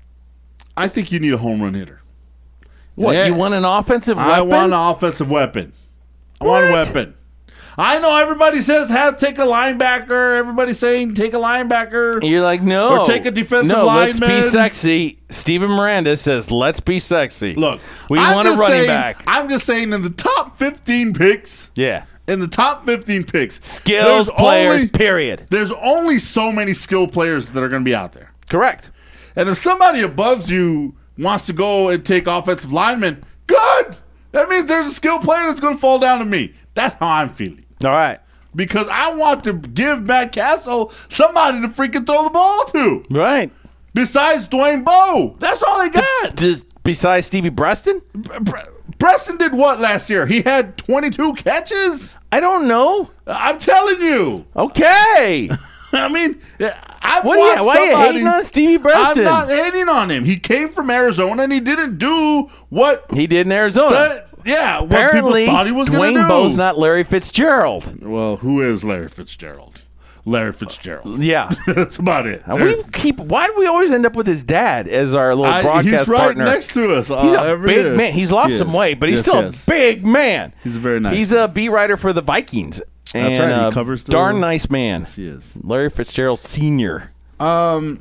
I think you need a home run hitter. What, Yeah. you want an offensive weapon? I want an offensive weapon. I want a What? weapon. I know everybody says have take a linebacker. Everybody's saying take a linebacker. You're like, no. Or take a defensive no, let's be lineman. sexy. Steven Miranda says, let's be sexy. Look, we I'm want a just running saying- back. I'm just saying in the top fifteen picks, Yeah. in the top fifteen picks, Skilled there's players, only, period. there's only so many skilled players that are going to be out there. Correct. And if somebody above you wants to go and take offensive linemen, good. That means there's a skilled player that's going to fall down to me. That's how I'm feeling. All right. Because I want to give Matt Castle somebody to freaking throw the ball to. Right. Besides Dwayne Bowe. That's all they got. Just besides Stevie Preston? Bre- Preston did what last year? He had twenty-two catches? I don't know. I'm telling you. Okay. I mean, I What want are you, why are you somebody. hating on Stevie Preston? I'm not hating on him. He came from Arizona and he didn't do what He did in Arizona. the, yeah, what Apparently, people thought he was going to Dwayne do. Bowe's not Larry Fitzgerald. Well, who is Larry Fitzgerald? Larry Fitzgerald. Yeah. That's about it. And we keep. Why do we always end up with his dad as our little I- broadcast he's right partner? next to us. He's uh, a every big year. man. He's lost He some is. weight, but he's Yes, still he a is. big man. He's a very nice He's man. a beat writer for the Vikings. That's and right. He a covers the- darn nice man. He is. Larry Fitzgerald Senior. Um.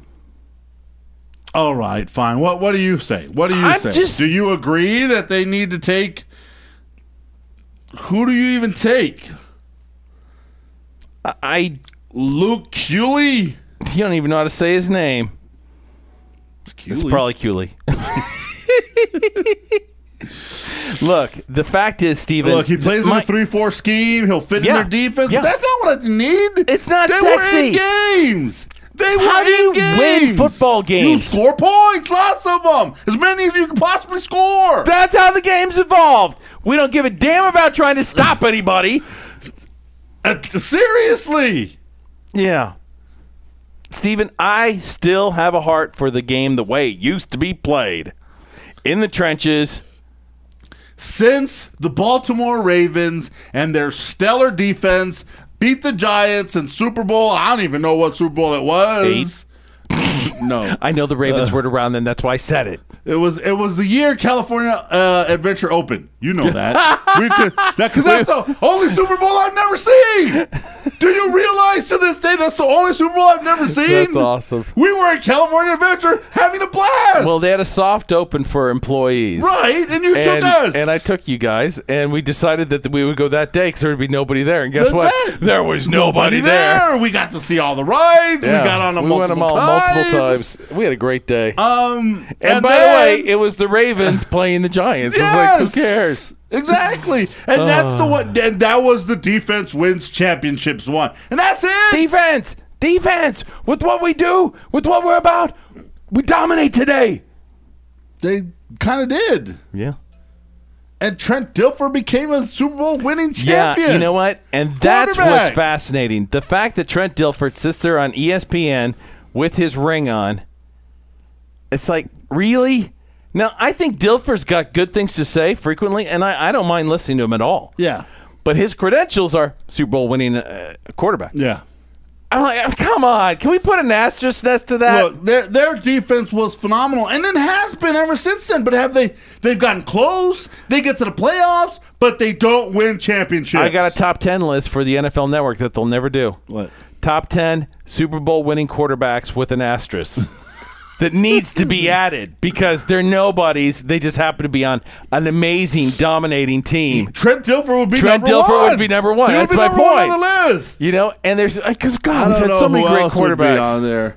All right, fine. What What do you say? What do you I'm say? just- do you agree that they need to take? Who do you even take? I, I Luke Kuechly? you don't even know how to say his name. It's, It's probably Cooley. Look, the fact is, Steven. Look, he plays my- in a three four scheme. He'll fit Yeah. in their defense. Yeah. But that's not what I need. It's not they sexy. were in games. They were How do in you games. win football games? You score points, lots of them, as many as you can possibly score. That's how the game's evolved. We don't give a damn about trying to stop anybody. Uh, seriously. Yeah. Steven, I still have a heart for the game the way it used to be played. In the trenches. Since the Baltimore Ravens and their stellar defense beat the Giants in Super Bowl, I don't even know what Super Bowl it was. No. I know the Ravens weren't around then. That's why I said it. It was it was the year California uh, Adventure opened. You know that. we could that because that's the only Super Bowl I've never seen. Do you realize to this day that's the only Super Bowl I've never seen? That's awesome. We were at California Adventure having a blast. Well, they had a soft open for employees. right, and you And, took us, and I took you guys, and we decided that we would go that day because there would be nobody there. And guess That's what? it. There was nobody, there. We got to see all the rides. Yeah, we got on them we multiple, went them all times. multiple times. We had a great day. Um, and, and by then, the way, it was the Ravens playing the Giants. I was yes, like, who cares? Exactly, and that's the what. And that was the defense wins championships one, and that's it. Defense, defense. With what we do, with what we're about, we dominate today. They kind of did, Yeah. and Trent Dilfer became a Super Bowl winning Yeah, champion. you know what? And that's what's Quarterback. fascinating. The fact that Trent Dilfer sits there on E S P N with his ring on, it's like, really? Now, I think Dilfer's got good things to say frequently, and I, I don't mind listening to him at all. Yeah, But his credentials are Super Bowl winning uh, quarterback. yeah. I'm like, come on. Can we put an asterisk next to that? Look, their their defense was phenomenal, and it has been ever since then. But have they? They've gotten close. They get to the playoffs, but they don't win championships. I got a top ten list for the N F L Network that they'll never do. What? Top ten Super Bowl winning quarterbacks with an asterisk that needs to be added because they're nobodies. They just happen to be on an amazing, dominating team. Trent Dilfer would be Trent number Dilfer one. would be number one. He would That's be my number one point. on the list. You know, and there's because I God, don't we've had know so many who great else would be quarterbacks. on there.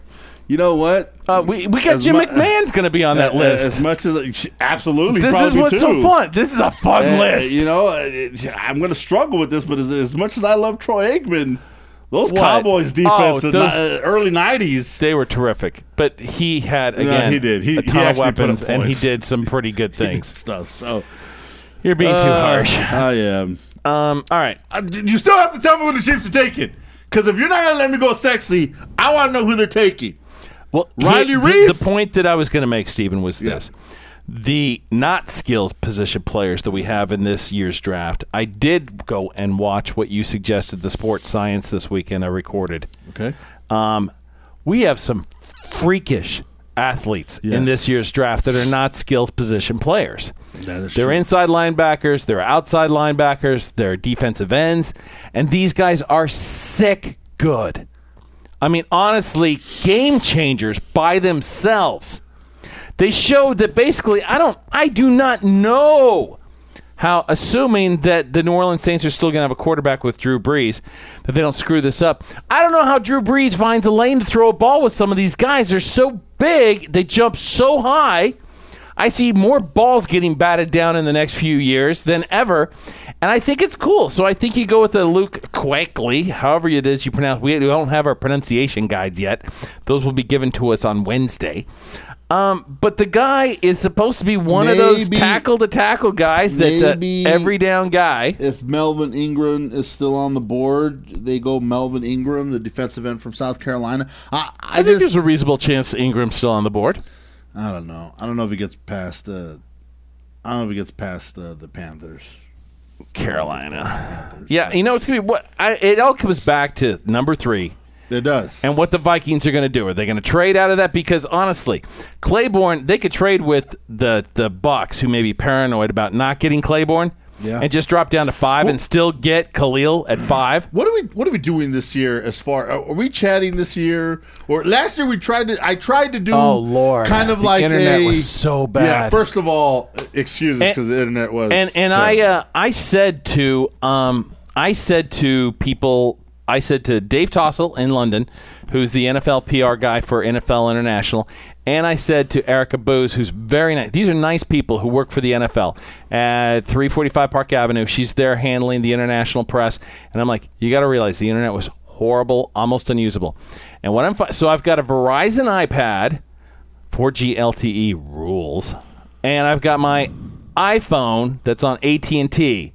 You know what? Uh, we we got As Jim mu- McMahon's going to be on that Uh, list. As much as absolutely, This is probably what's too. so fun. This is a fun Uh, list. You know, it, I'm going to struggle with this, but as, as much as I love Troy Aikman, those What? Cowboys defense Oh, in those- the uh, early nineties. They were terrific, but he had again he did. He- a he ton of actually put weapons, up and he points. did some pretty good things. Stuff. So You're being too uh, harsh. I am. Um, all right, Uh, you still have to tell me who the Chiefs are taking. Because if you're not going to let me go sexy, I want to know who they're taking. well, Riley he- the- Reef? The, point that I was going to make, Stephen, was Yeah. this: the not skills position players that we have in this year's draft. I did go and watch what you suggested, the sports science this weekend. I recorded. Okay. Um, we have some freakish athletes Yes. in this year's draft that are not skills position players. That is They're true. inside linebackers, they're outside linebackers, they're defensive ends, and these guys are sick good. I mean, honestly, game changers by themselves. They showed that basically, I don't, I do not know how, assuming that the New Orleans Saints are still going to have a quarterback with Drew Brees, that they don't screw this up. I don't know how Drew Brees finds a lane to throw a ball with some of these guys. They're so big, they jump so high. I see more balls getting batted down in the next few years than ever, and I think it's cool. So I think you go with the Luke Kuechly, however it is you pronounce. We don't have our pronunciation guides yet; those will be given to us on Wednesday. Um, but the guy is supposed to be one of those Maybe- tackle-to-tackle guys that's maybe- a every-down guy. If Melvin Ingram is still on the board, they go Melvin Ingram, the defensive end from South Carolina. I, I, I think just, there's a reasonable chance Ingram's still on the board. I don't know. I don't know if he gets past the. I don't know if he gets past the the Panthers. Carolina. Yeah, you know, it's going to be what I, it all comes back to number three. It does. And what the Vikings are going to do. Are they going to trade out of that? Because honestly, Claiborne, they could trade with the the Bucks, who may be paranoid about not getting Claiborne, Yeah. and just drop down to five and still get Khalil at five. What are we What are we doing this year? As far are we chatting this year or last year? We tried to. I tried to do. Oh, Lord. Kind of The like internet a, was so bad. Yeah. First of all, excuses And- because the internet was. And and I uh, I said to um I said to people I said to Dave Tossell in London, who's the N F L P R guy for N F L International, and I said to Erica Booz, who's very nice. These are nice people who work for the N F L at three forty-five Park Avenue. She's there handling the international press, and I'm like, you got to realize the internet was horrible, almost unusable. And what I'm fi- so I've got a Verizon iPad, four G L T E rules, and I've got my iPhone that's on A T and T.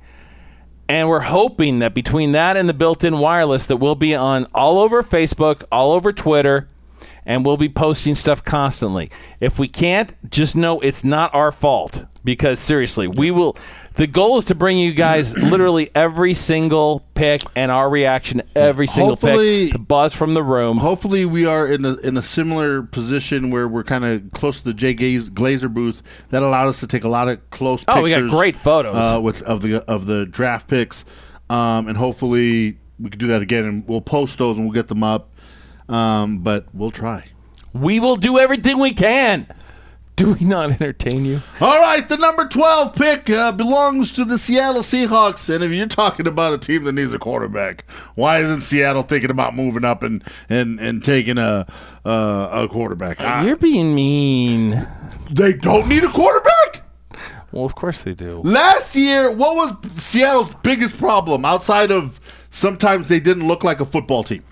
And we're hoping that between that and the built-in wireless that we'll be on all over Facebook, all over Twitter, and we'll be posting stuff constantly. If we can't, just know it's not our fault. Because seriously, we will. The goal is to bring you guys literally every single pick and our reaction to every single Hopefully- pick, to buzz from the room. hopefully we are in a in a similar position where we're kind of close to the Jay Gaze, Glazer booth. That allowed us to take a lot of close. Oh, pictures, we got great photos. uh, with of the of the draft picks, um, and hopefully we can do that again. And we'll post those and we'll get them up. Um, but we'll try. We will do everything we can. Do we not entertain you? All right, the number twelve pick uh, belongs to the Seattle Seahawks. And if you're talking about a team that needs a quarterback, why isn't Seattle thinking about moving up and and, and taking a uh, a quarterback? I- You're being mean. they don't need a quarterback. Well, of course they do. Last year, what was Seattle's biggest problem outside of sometimes they didn't look like a football team?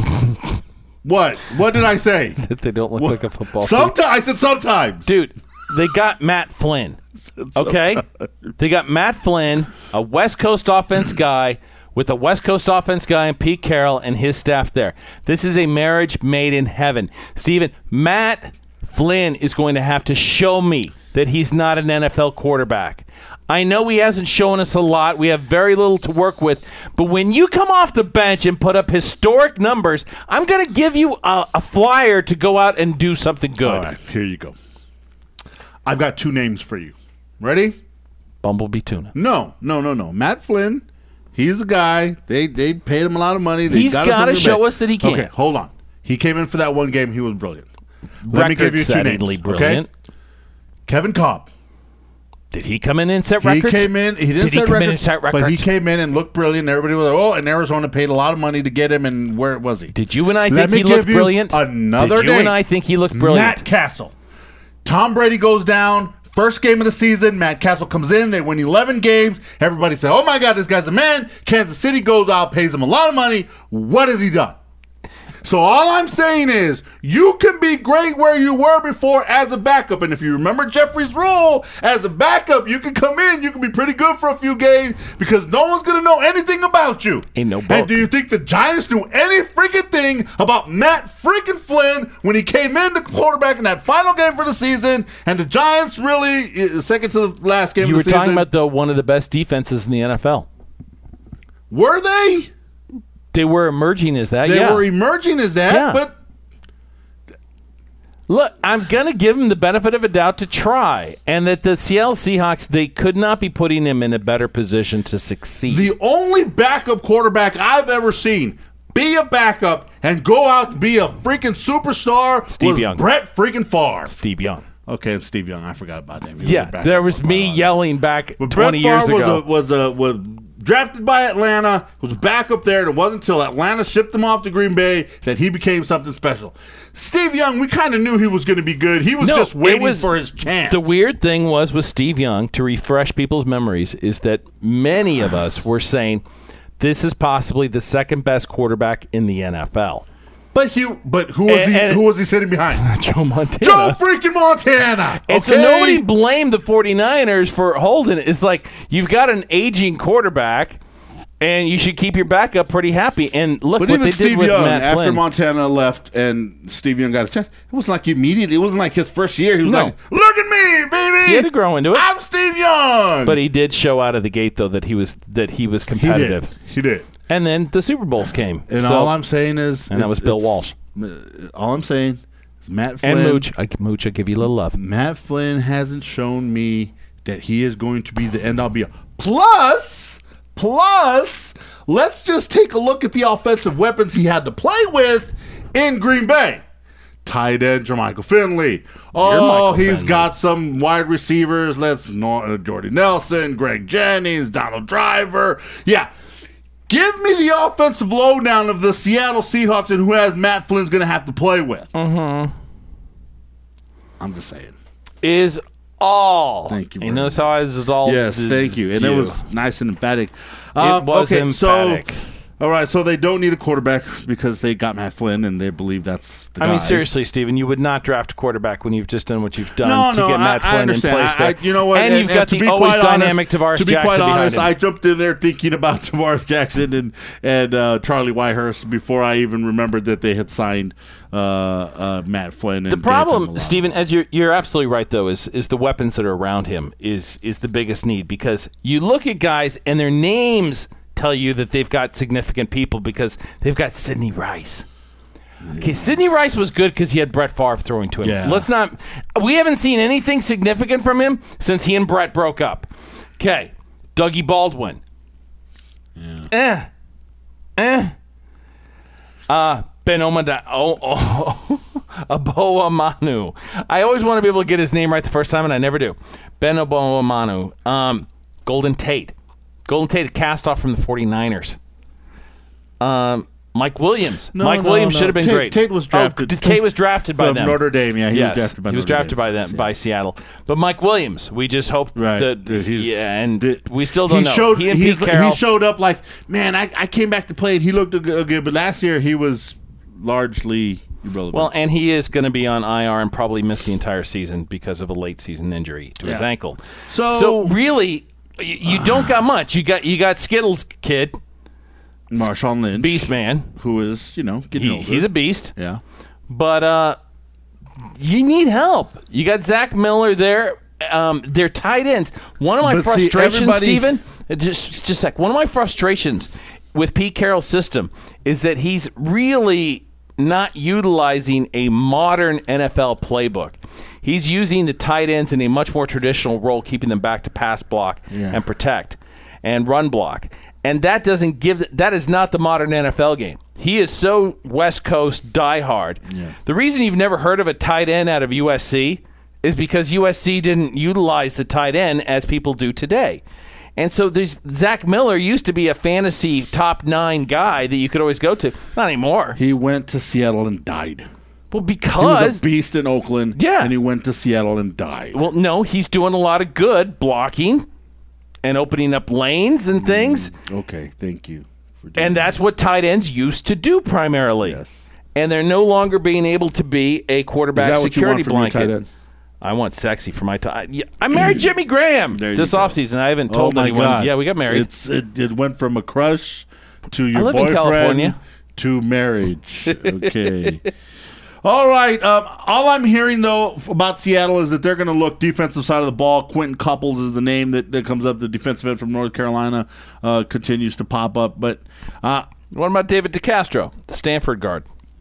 What? What did I say? That they don't look like a football team. Sometimes I said sometimes. Dude, they got Matt Flynn. Okay? They got Matt Flynn, a West Coast offense guy, with a West Coast offense guy and Pete Carroll and his staff there. This is a marriage made in heaven. Steven, Matt Flynn is going to have to show me that he's not an N F L quarterback. I know he hasn't shown us a lot. We have very little to work with. But when you come off the bench and put up historic numbers, I'm going to give you a, a flyer to go out and do something good. All right, here you go. I've got two names for you. Ready? Bumblebee Tuna. No, no, no, no. Matt Flynn. He's the guy. They they paid him a lot of money. They He's got him gotta from Green show Bay. us that he can. Okay, hold on. He came in for that one game. He was brilliant. Let me give you two names. Record-settingly brilliant. Okay? Kevin Cobb. Did he come in and set He records? came in. He didn't Did he set come in records, and set records? but he came in and looked brilliant. Everybody was like, "Oh!" And Arizona paid a lot of money to get him. And where was he? Did you and I Let think me he give looked you brilliant? Another Did you day. and I think he looked brilliant? Matt Castle. Tom Brady goes down. First game of the season, Matt Castle comes in. They win eleven games. Everybody says, "Oh my God, this guy's the man." Kansas City goes out, pays him a lot of money. What has he done? So all I'm saying is, you can be great where you were before as a backup. And if you remember Jeffrey's rule, as a backup, you can come in, you can be pretty good for a few games because no one's going to know anything about you. Ain't no book. And do you think the Giants knew any freaking thing about Matt freaking Flynn when he came in the quarterback in that final game for the season? And the Giants really, second to the last game You of were the season. talking about the one of the best defenses in the N F L. Were they? They were emerging as that. They yeah. were emerging as that, Yeah. but Look, I'm going to give him the benefit of a doubt to try, and that the Seattle Seahawks, they could not be putting him in a better position to succeed. the only backup quarterback I've ever seen be a backup and go out to be a freaking superstar Steve was Young. Brett freaking Favre. Steve Young. Okay, and Steve Young. I forgot about him. He was a Yeah, backup there was for me a while. yelling back But twenty Brett years Favre ago. was a, was a was drafted by Atlanta, was back up there, and it wasn't until Atlanta shipped him off to Green Bay that he became something special. Steve Young, we kind of knew he was going to be good. He was No, just it waiting was- for his chance. The weird thing was with Steve Young, to refresh people's memories, is that many of us were saying this is possibly the second best quarterback in the N F L. But he, but who was And- he? and- Who was he sitting behind? Joe Montana. Joe freaking Montana. And so okay? nobody blamed the 49ers for holding it. It's like you've got an aging quarterback, and you should keep your backup pretty happy. And look But what even they Steve did with Young, Matt after Flynn. Montana left and Steve Young got a chance, it wasn't like immediately. It wasn't like his first year. He was No. like, "Look at me, baby! He had to grow into it. I'm Steve Young." But he did show out of the gate, though, that he was that he was he did. competitive. He did. And then the Super Bowls came. And So- all I'm saying is, and that was it's- Bill it's- Walsh. All I'm saying is Matt Flynn and Mooch. I, Mooch, I give you a little love. Matt Flynn hasn't shown me that he is going to be the end all be all. Plus, plus, let's just take a look at the offensive weapons he had to play with in Green Bay. Tight end Jermichael Finley. Oh, Jermichael he's Finley. got some wide receivers. Let's know Jordy Nelson, Greg Jennings, Donald Driver. Yeah. Give me the offensive lowdown of the Seattle Seahawks and who has Matt Flynn's going to have to play with. Mm-hmm. I'm just saying. Is all. Thank you You very notice how I was all. Yes, thank you. And it was nice and emphatic. It Um, was okay, emphatic. so all right, so they don't need a quarterback because they got Matt Flynn and they believe that's the I guy. mean, seriously, Steven, you would not draft a quarterback when you've just done what you've done No, to no, get Matt I, I Flynn understand. in place I, I, there. you know what? And, you've got to the be always quite dynamic honest, Tavares To be Jackson quite behind honest, him. I jumped in there thinking about Tavares Jackson and and uh, Charlie Whitehurst before I even remembered that they had signed uh, uh, Matt Flynn. And The gave him a problem, lot. Steven, as you're you're absolutely right though, is is the weapons that are around him is is the biggest need, because you look at guys and their names tell you that they've got significant people because they've got Sidney Rice. Okay, Sidney Rice was good because he had Brett Favre throwing to him. Yeah. Let's not. We haven't seen anything significant from him since he and Brett broke up. Okay, Dougie Baldwin. Eh, eh. Uh, Ben Omada. Oh, oh. Aboa Manu. I always want to be able to get his name right the first time, and I never do. Ben Aboa Manu. Um, Golden Tate. Golden Tate cast off from the 49ers. Um, Mike Williams. No, Mike no, Williams no. should have been Tate- great. Tate was drafted- Oh, Tate was drafted by from them. Notre Dame. Yeah, he yes, was drafted by he was Notre drafted Dame. by them by Seattle. But Mike Williams, we just hope Right. that He's- yeah, and did- we still don't he know. Showed, he and he's- Pete Carroll. He showed up like, man, I, I came back to play and he looked good, good, but last year he was largely irrelevant. Well, and he is going to be on I R and probably miss the entire season because of a late season injury to his Yeah. ankle. So- so really, you, you don't got much. You got you got Skittles kid, Marshawn Lynch, Beast Man. who is, you know, getting He, older. he's a beast. yeah. But uh, you need help. You got Zach Miller there. Um, they're tight ends. One of my But see, frustrations, everybody- Steven, uh, just just a sec. One of my frustrations with Pete Carroll's system is that he's really not utilizing a modern N F L playbook. He's using the tight ends in a much more traditional role, keeping them back to pass block Yeah. and protect and run block. And that doesn't give that is not the modern N F L game. He is so West Coast diehard. Yeah. The reason you've never heard of a tight end out of U S C is because U S C didn't utilize the tight end as people do today. And so there's Zach Miller used to be a fantasy top nine guy that you could always go to. Not anymore. He went to Seattle and died. Well, He was because a beast in Oakland, Yeah. and he went to Seattle and died. well, no, he's doing a lot of good blocking and opening up lanes and things. Okay, thank you. For doing And that's what tight ends used to do primarily. Yes. And they're no longer being able to be a quarterback Is that what you security want from your blanket. tight end? I want sexy for my tight. Yeah, I married Jimmy Graham There you this go. offseason. I haven't told oh my anyone. God. Yeah, we got married. It's it, it went from a crush to your live in boyfriend California. to marriage. Okay. All right. Um, all I'm hearing, though, about Seattle is that they're going to look defensive side of the ball. Quentin Couples is the name that, that comes up. The defensive end from North Carolina uh, continues to pop up. But uh, What about David DeCastro, the Stanford guard?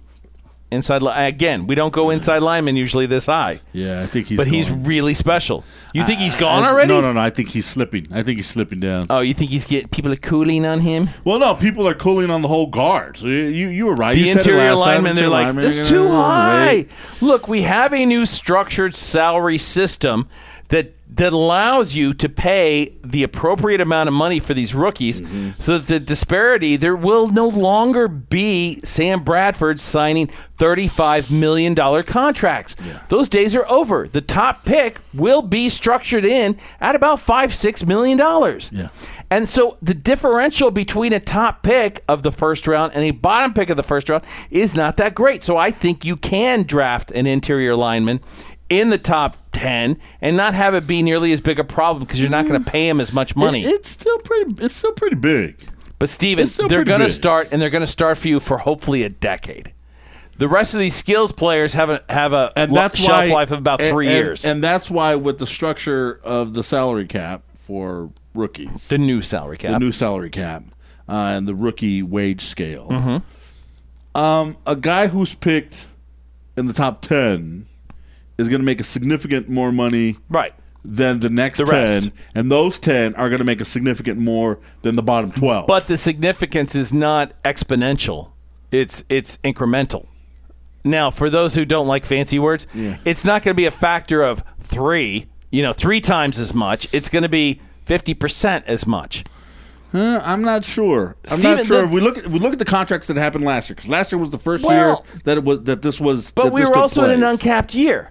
Inside li- again, we don't go inside linemen usually this high, yeah, I think he's but he's gone. really special. You think he's gone I- already? No, no, no. I think he's slipping. I think he's slipping down. Oh, you think he's getting people are cooling on him? Well, no, people are cooling on the whole guard. So you, you, you were right. The you said it interior last time. linemen, they're Interior like, linemen, it's you're too gonna high. wait. Look, we have a new structured salary system that that allows you to pay the appropriate amount of money for these rookies Mm-hmm. so that the disparity, there will no longer be Sam Bradford signing thirty-five million dollars contracts. Those days are over. The top pick will be structured in at about five, six million dollars. Yeah. And so the differential between a top pick of the first round and a bottom pick of the first round is not that great. So I think you can draft an interior lineman in the top ten and not have it be nearly as big a problem because you're not going to pay him as much money. It- it's still pretty. It's still pretty big. but Steven, it's still they're pretty going to big. start, and they're going to start for you for hopefully a decade. The rest of these skills players have a have a And lo- that's shelf why, life of about and- three and- years. And that's why, with the structure of the salary cap for rookies, the new salary cap. the new salary cap, uh, and the rookie wage scale, Mm-hmm. um, a guy who's picked in the top ten is going to make a significant more money right. than the next The rest. ten, and those ten are going to make a significant more than the bottom twelve. But the significance is not exponential. It's it's incremental. Now, for those who don't like fancy words, Yeah. it's not going to be a factor of three, you know, three times as much. It's going to be fifty percent as much. Uh, I'm not sure. I'm Steven, not sure. the- if we look at we look at the contracts that happened last year, because last year was the first Well- year that it was that this was. But that we this were took also in an place. uncapped year.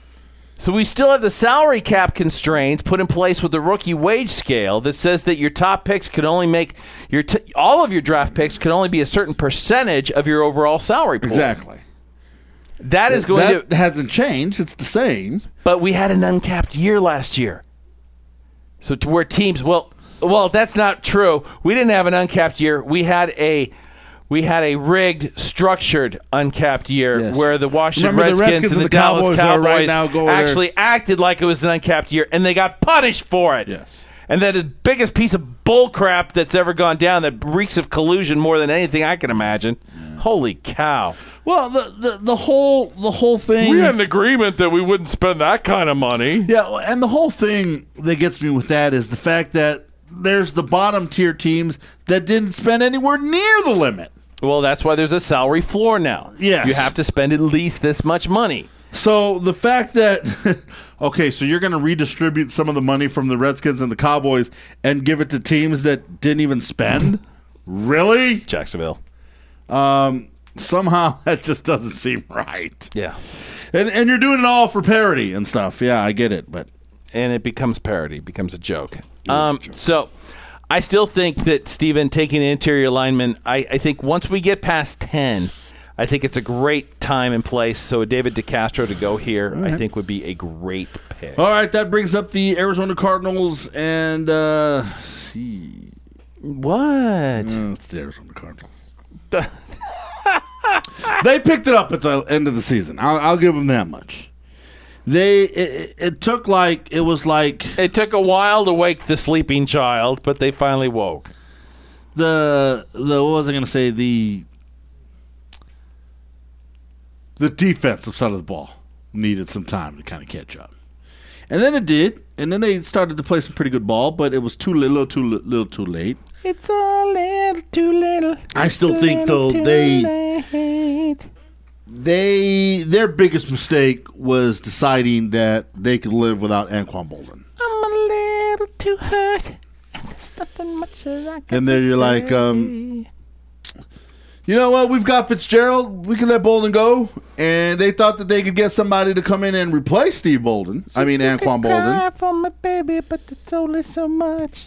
So we still have the salary cap constraints put in place with the rookie wage scale that says that your top picks can only make your t- all of your draft picks can only be a certain percentage of your overall salary pool. Exactly. That is going that to hasn't changed. It's the same. But we had an uncapped year last year. So to where teams, well, well, that's not true. We didn't have an uncapped year. We had a we had a rigged, structured uncapped year Yes. where the Washington Remember, the Redskins, Redskins and the, and the Dallas Cowboys Cowboys, are right now going there. actually acted like it was an uncapped year, and they got punished for it. Yes. And then the biggest piece of bull crap that's ever gone down that reeks of collusion more than anything I can imagine. Holy cow. Well, the, the the whole the whole thing. an agreement that we wouldn't spend that kind of money. Yeah, and the whole thing that gets me with that is the fact that there's the bottom tier teams that didn't spend anywhere near the limit. Well, that's why there's a salary floor now. Yes. You have to spend at least this much money. So the fact that, okay, so you're going to redistribute some of the money from the Redskins and the Cowboys and give it to teams that didn't even spend? Really? Jacksonville. Um, somehow that just doesn't seem right. Yeah. And and you're doing it all for parody and stuff. Yeah, I get it, but And it becomes parody, becomes a joke. a Um, joke. So I still think that, Steven, taking an interior lineman, I, I think once we get past ten, I think it's a great time and place. So David DeCastro to go here, I think would be a great pick. all right, that brings up the Arizona Cardinals and uh, see, What? uh, it's the Arizona Cardinals. They picked it up at the end of the season. I'll, I'll give them that much. They it, it took like it was like It took a while to wake the sleeping child, but they finally woke. the the what was I going to say the the defensive side of the ball needed some time to kind of catch up, and then it did, and then they started to play some pretty good ball, but it was too little, too li- little, too late. It's a little too little. I still It's a think, little though, too they- late. they their biggest mistake was deciding that they could live without Anquan Boldin. I'm a little too hurt. There's nothing much as I can And then you're say. like, um, you know what? We've got Fitzgerald. We can let Boldin go. And they thought that they could get somebody to come in and replace Steve Boldin. I mean, Anquan Boldin. Cry for my baby, but it's only so much.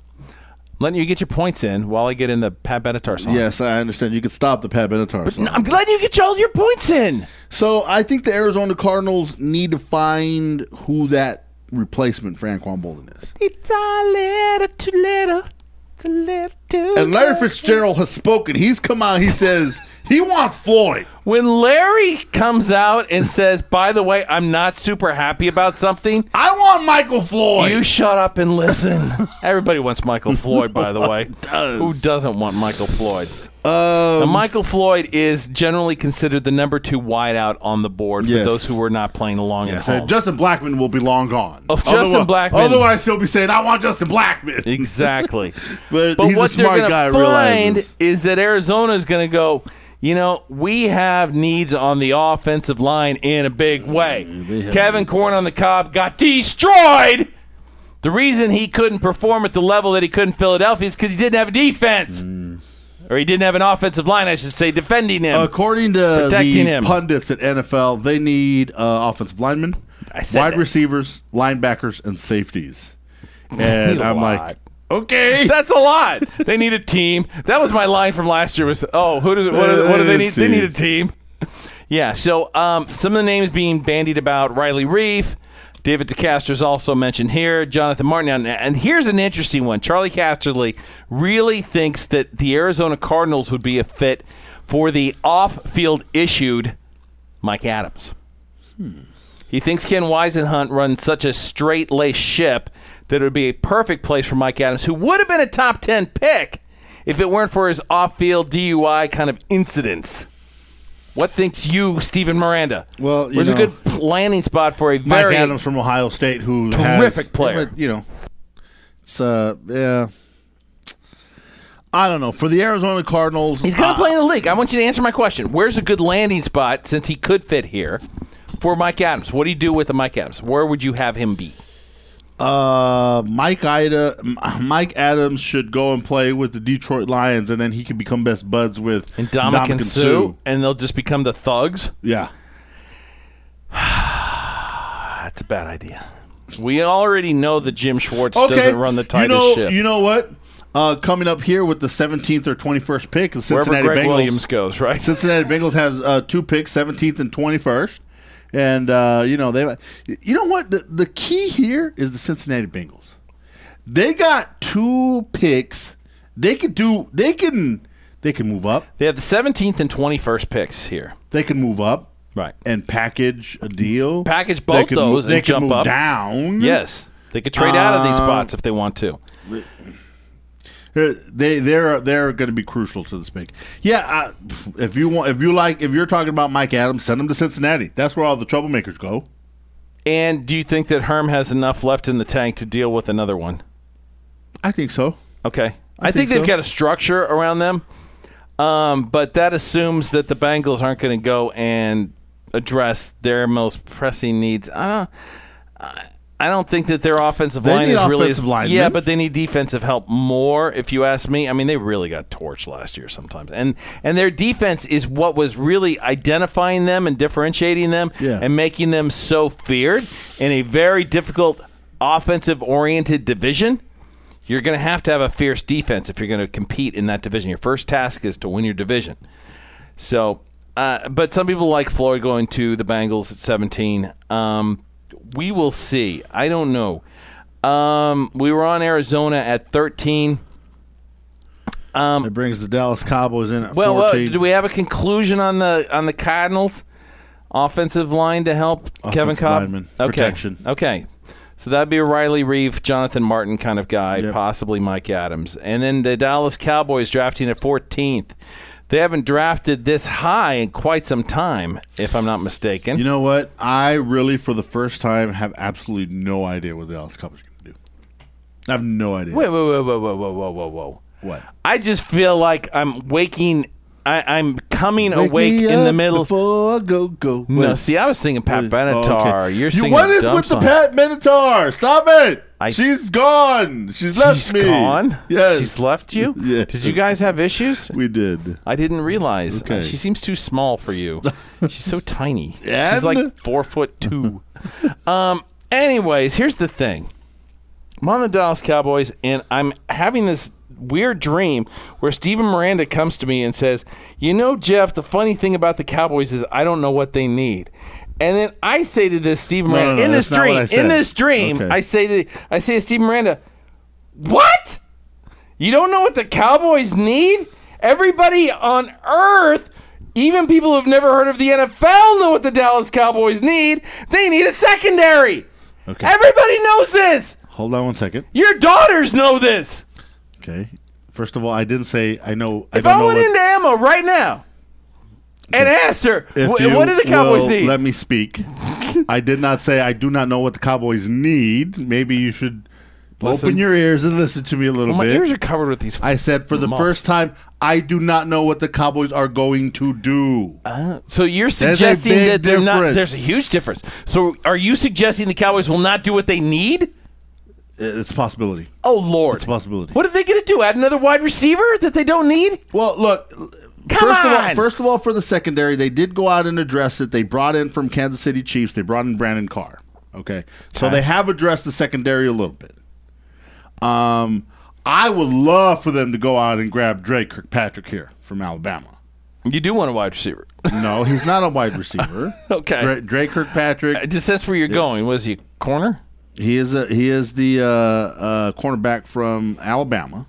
Letting you get your points in while I get in the Pat Benatar song. Yes, I understand. You could stop the Pat Benatar song. No, I'm letting you get all your points in. So I think the Arizona Cardinals need to find who that replacement for Anquan Boldin is. It's a little too little. It's a little too And Larry little. Fitzgerald has spoken. He's come out. He says he wants Floyd. When Larry comes out and says, by the way, I'm not super happy about something, I want Michael Floyd. you shut up and listen. Everybody wants Michael Floyd, by the way. does. Who doesn't want Michael Floyd? Um, Now, Michael Floyd is generally considered the number two wideout on the board for Yes. those who were not playing along yes, at home. and Justin Blackman will be long gone. Oh, Justin Otherwise- Blackman. Otherwise, he'll be saying, I want Justin Blackman. Exactly. But, But he's what a smart they're guy. going to find Realizes. is that Arizona is going to go, you know, we have needs on the offensive line in a big way. have Kevin needs. Corn on the Cob got destroyed. The reason he couldn't perform at the level that he could in Philadelphia is because he didn't have a defense. Mm. Or he didn't have an offensive line, I should say, defending him. According to Protecting the him. pundits at N F L, they need uh, offensive linemen, I said wide that. receivers, linebackers, and safeties. And Need a I'm lot. like, okay. That's a lot. They need a team. That was my line from last year. Was oh, who does what, do- what do they need? They need a team. Yeah. So um, some of the names being bandied about: Riley Reef, David DeCastro is also mentioned here, Jonathan Martin. And, and here's an interesting one: Charlie Casterly really thinks that the Arizona Cardinals would be a fit for the off-field issued Mike Adams. Hmm. He thinks Ken Wisenhunt runs such a straight-laced ship that it would be a perfect place for Mike Adams, who would have been a top ten pick if it weren't for his off-field D U I kind of incidents. What thinks you, Steven Miranda? Well, you Where's know, a good landing spot for a Mike very Adams from Ohio State, who terrific has, player. You know, it's uh, yeah. I don't know. For the Arizona Cardinals, He's going uh, to play in the league. I want you to answer my question. Where's a good landing spot, since he could fit here, for Mike Adams? What do you do with the Mike Adams? Where would you have him be? Uh, Mike Ida, Mike Adams should go and play with the Detroit Lions, and then he can become best buds with And Ndamukong Suh, and they'll just become the thugs? Yeah, That's a bad idea. We already know that Jim Schwartz okay. doesn't run the you tightest know, ship. You know what? Uh, coming up here with the seventeenth or twenty-first pick, the Wherever Cincinnati Greg Bengals. Williams goes, right? Cincinnati Bengals has uh, two picks, seventeenth and twenty-first. And, uh, you know, they, you know what? The, the key here is the Cincinnati Bengals. They got two picks. They could do, they can, they can move up. They have the seventeenth and twenty-first picks here. They can move up Right. and package a deal. Package They both can those move, and they can jump move up. down. Yes. They could trade out of these Um, spots if they want to. They they're they're going to be crucial to this pick. Yeah, uh, if you want, if you like, if you're talking about Mike Adams, send him to Cincinnati. That's where all the troublemakers go. And do you think that Herm has enough left in the tank to deal with another one? I think so. Okay. I, I think, think they've so. got a structure around them, um, but that assumes that the Bengals aren't going to go and address their most pressing needs. I don't, I, I don't think that their offensive They line need is really offensive linemen. Yeah, but they need defensive help more, if you ask me. I mean, they really got torched last year sometimes, and and their defense is what was really identifying them and differentiating them, Yeah. and making them so feared in a very difficult offensive-oriented division. You're going to have to have a fierce defense if you're going to compete in that division. Your first task is to win your division. So, uh, but some people like Floyd going to the Bengals at seventeen. Um, we will see. I don't know. Um, we were on Arizona at thirteen. It brings the Dallas Cowboys in at Well, well, fourteen. do we have a conclusion on the on the Cardinals offensive line to help Kevin Offensive Cobb? lineman, okay. protection. Okay. So that'd be a Riley Reef, Jonathan Martin kind of guy, Yep. possibly Mike Adams. And then the Dallas Cowboys drafting at fourteenth. They haven't drafted this high in quite some time, if I'm not mistaken. You know what? I really, for the first time, have absolutely no idea what the Dallas Cowboys are going to do. I have no idea. Wait, wait, wait, whoa, whoa, whoa, whoa, whoa, whoa. What? I just feel like I'm waking I, I'm coming Wake awake me in the up middle. before I go go. No, Wait. see, I was singing Pat Wait. Benatar. Oh, okay. You're You, singing what a is dumb with song. the Pat Benatar? Stop it. I- She's gone. She's left She's me. gone? Yes. She's left you? Yeah. Did you guys have issues? We did. I didn't realize. Okay. Uh, she seems too small for you. She's so tiny. She's And? like four foot two. um. Anyways, here's the thing. I'm on the Dallas Cowboys, and I'm having this weird dream where Steven Miranda comes to me and says, "You know, Jeff, the funny thing about the Cowboys is I don't know what they need." And then I say to this Steven No, Miranda no, no, in this that's not what dream, I in said. this dream, Okay. I say to I say to Steven Miranda, "What? You don't know what the Cowboys need? Everybody on earth, even people who've never heard of the N F L, know what the Dallas Cowboys need. They need a secondary. Okay. Everybody knows this. Hold on one second. Your daughters know this. Okay. First of all, I didn't say I know. I If don't I know went what, into Emma right now and asked her, if "Wh- you what do the Cowboys will need?" Let me speak. I did not say I do not know what the Cowboys need. Maybe you should Listen. open your ears and listen to me a little Well, my bit. ears are covered with these. I said for the Muff. first time, I do not know what the Cowboys are going to do. So you're a suggesting big that they're not. difference. There's a huge difference. So are you suggesting the Cowboys will not do what they need? It's a possibility. Oh Lord, It's a possibility. What are they going to do? Add another wide receiver that they don't need? Well, look. Come first of all, on! first of all, for the secondary, they did go out and address it. They brought in from Kansas City Chiefs. They brought in Brandon Carr. Okay, so Okay. they have addressed the secondary a little bit. Um, I would love for them to go out and grab Drake Kirkpatrick here from Alabama. You do want a wide receiver. No, he's not a wide receiver. Okay. Dra- Drake Kirkpatrick. I just sense where you're going. Was he a corner? He is a he is the uh, uh, cornerback from Alabama,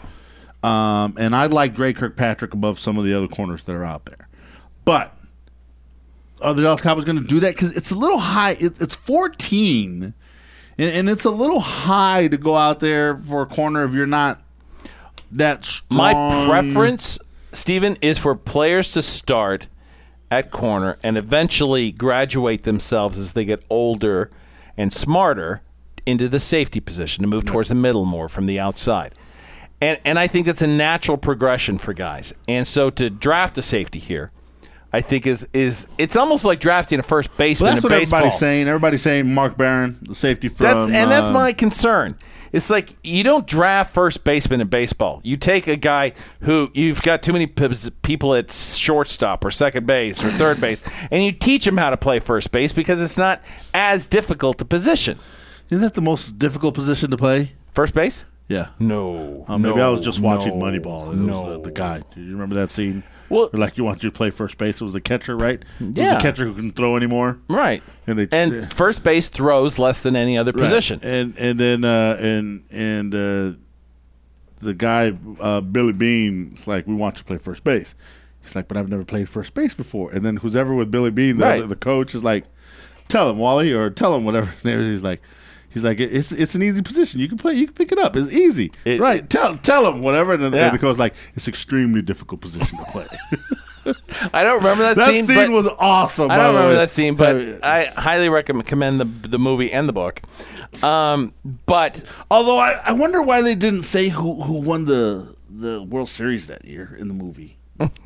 um, and I like Drake Kirkpatrick above some of the other corners that are out there. But are the Dallas Cowboys going to do that? Because it's a little high. It, it's fourteen, and, and it's a little high to go out there for a corner if you're not that strong. My preference, Steven, is for players to start at corner and eventually graduate themselves as they get older and smarter into the safety position to move towards the middle more from the outside. And and I think that's a natural progression for guys. And so to draft a safety here, I think is is it's almost like drafting a first baseman Well, that's in what baseball. everybody's saying. Everybody's saying Mark Barron, the safety from. That's, and that's uh, my concern. It's like you don't draft first baseman in baseball. You take a guy who you've got too many p- people at shortstop or second base or third base, and you teach him how to play first base because it's not as difficult a position. Isn't that the most difficult position to play? First base? Yeah. No. Uh, maybe no, I was just watching no, Moneyball. And no. it was the, the guy. Do you remember that scene? Well- Where, like you want you to play first base. It was the catcher, right? It was Yeah. the catcher who couldn't throw anymore. Right. And they And first base throws less than any other Right. position. And and then uh, and and uh, the guy uh, Billy Bean is like, we want you to play first base. He's like, but I've never played first base before. And then who's ever with Billy Bean, the, Right. the coach is like, tell him Wally or tell him whatever his name is. He's like. He's like, it's it's an easy position. You can play. You can pick it up. It's easy, It- right? Tell tell him whatever. And then Yeah. and the coach's like, it's extremely difficult position to play. I don't remember that, that scene. scene, but was awesome. I by don't the remember way. that scene, but I highly recommend the the movie and the book. Um, but Although I, I wonder why they didn't say who, who won the the World Series that year in the movie.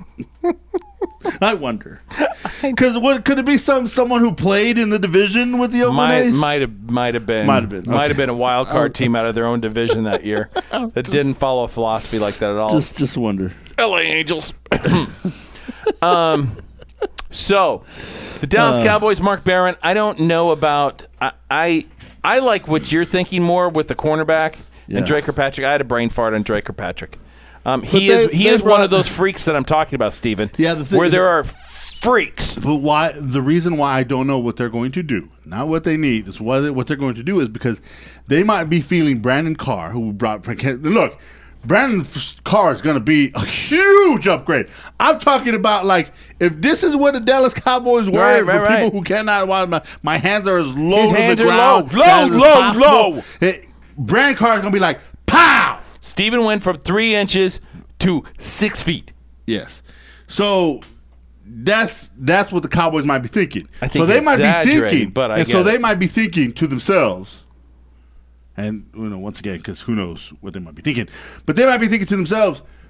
I wonder because what could it be? Some someone who played in the division with the Oakland might A's? might have might have been Might have been, might okay. have been a wild card team out of their own division that year that didn't follow a philosophy like that at all. Just just wonder. L A Angels. um, so the Dallas Cowboys, Mark Barron. I don't know about. I, I I like what you're thinking more with the cornerback Yeah. and Drake Kirkpatrick. I had a brain fart on Drake Kirkpatrick. Um, he they- is he they is one brought- of those freaks that I'm talking about, Steven. Yeah, the thing where is- there are freaks. But why? The reason why I don't know what they're going to do, not what they need, is what what they're going to do is because they might be feeling Brandon Carr, who brought look. Brandon Carr is going to be a huge upgrade. I'm talking about like if this is what the Dallas Cowboys were Right, for right, people right. who cannot. Why my, my hands are as low His to hands the are ground, low, low, as low, possible. low. It- Brandon Carr is going to be like pow. Steven went from three inches to six feet. Yes. So that's that's what the Cowboys might be thinking. I think so they might be exaggerating, thinking, but I and get so it. they might be thinking to themselves, and you know, once again, because who knows what they might be thinking, but they might be thinking to themselves,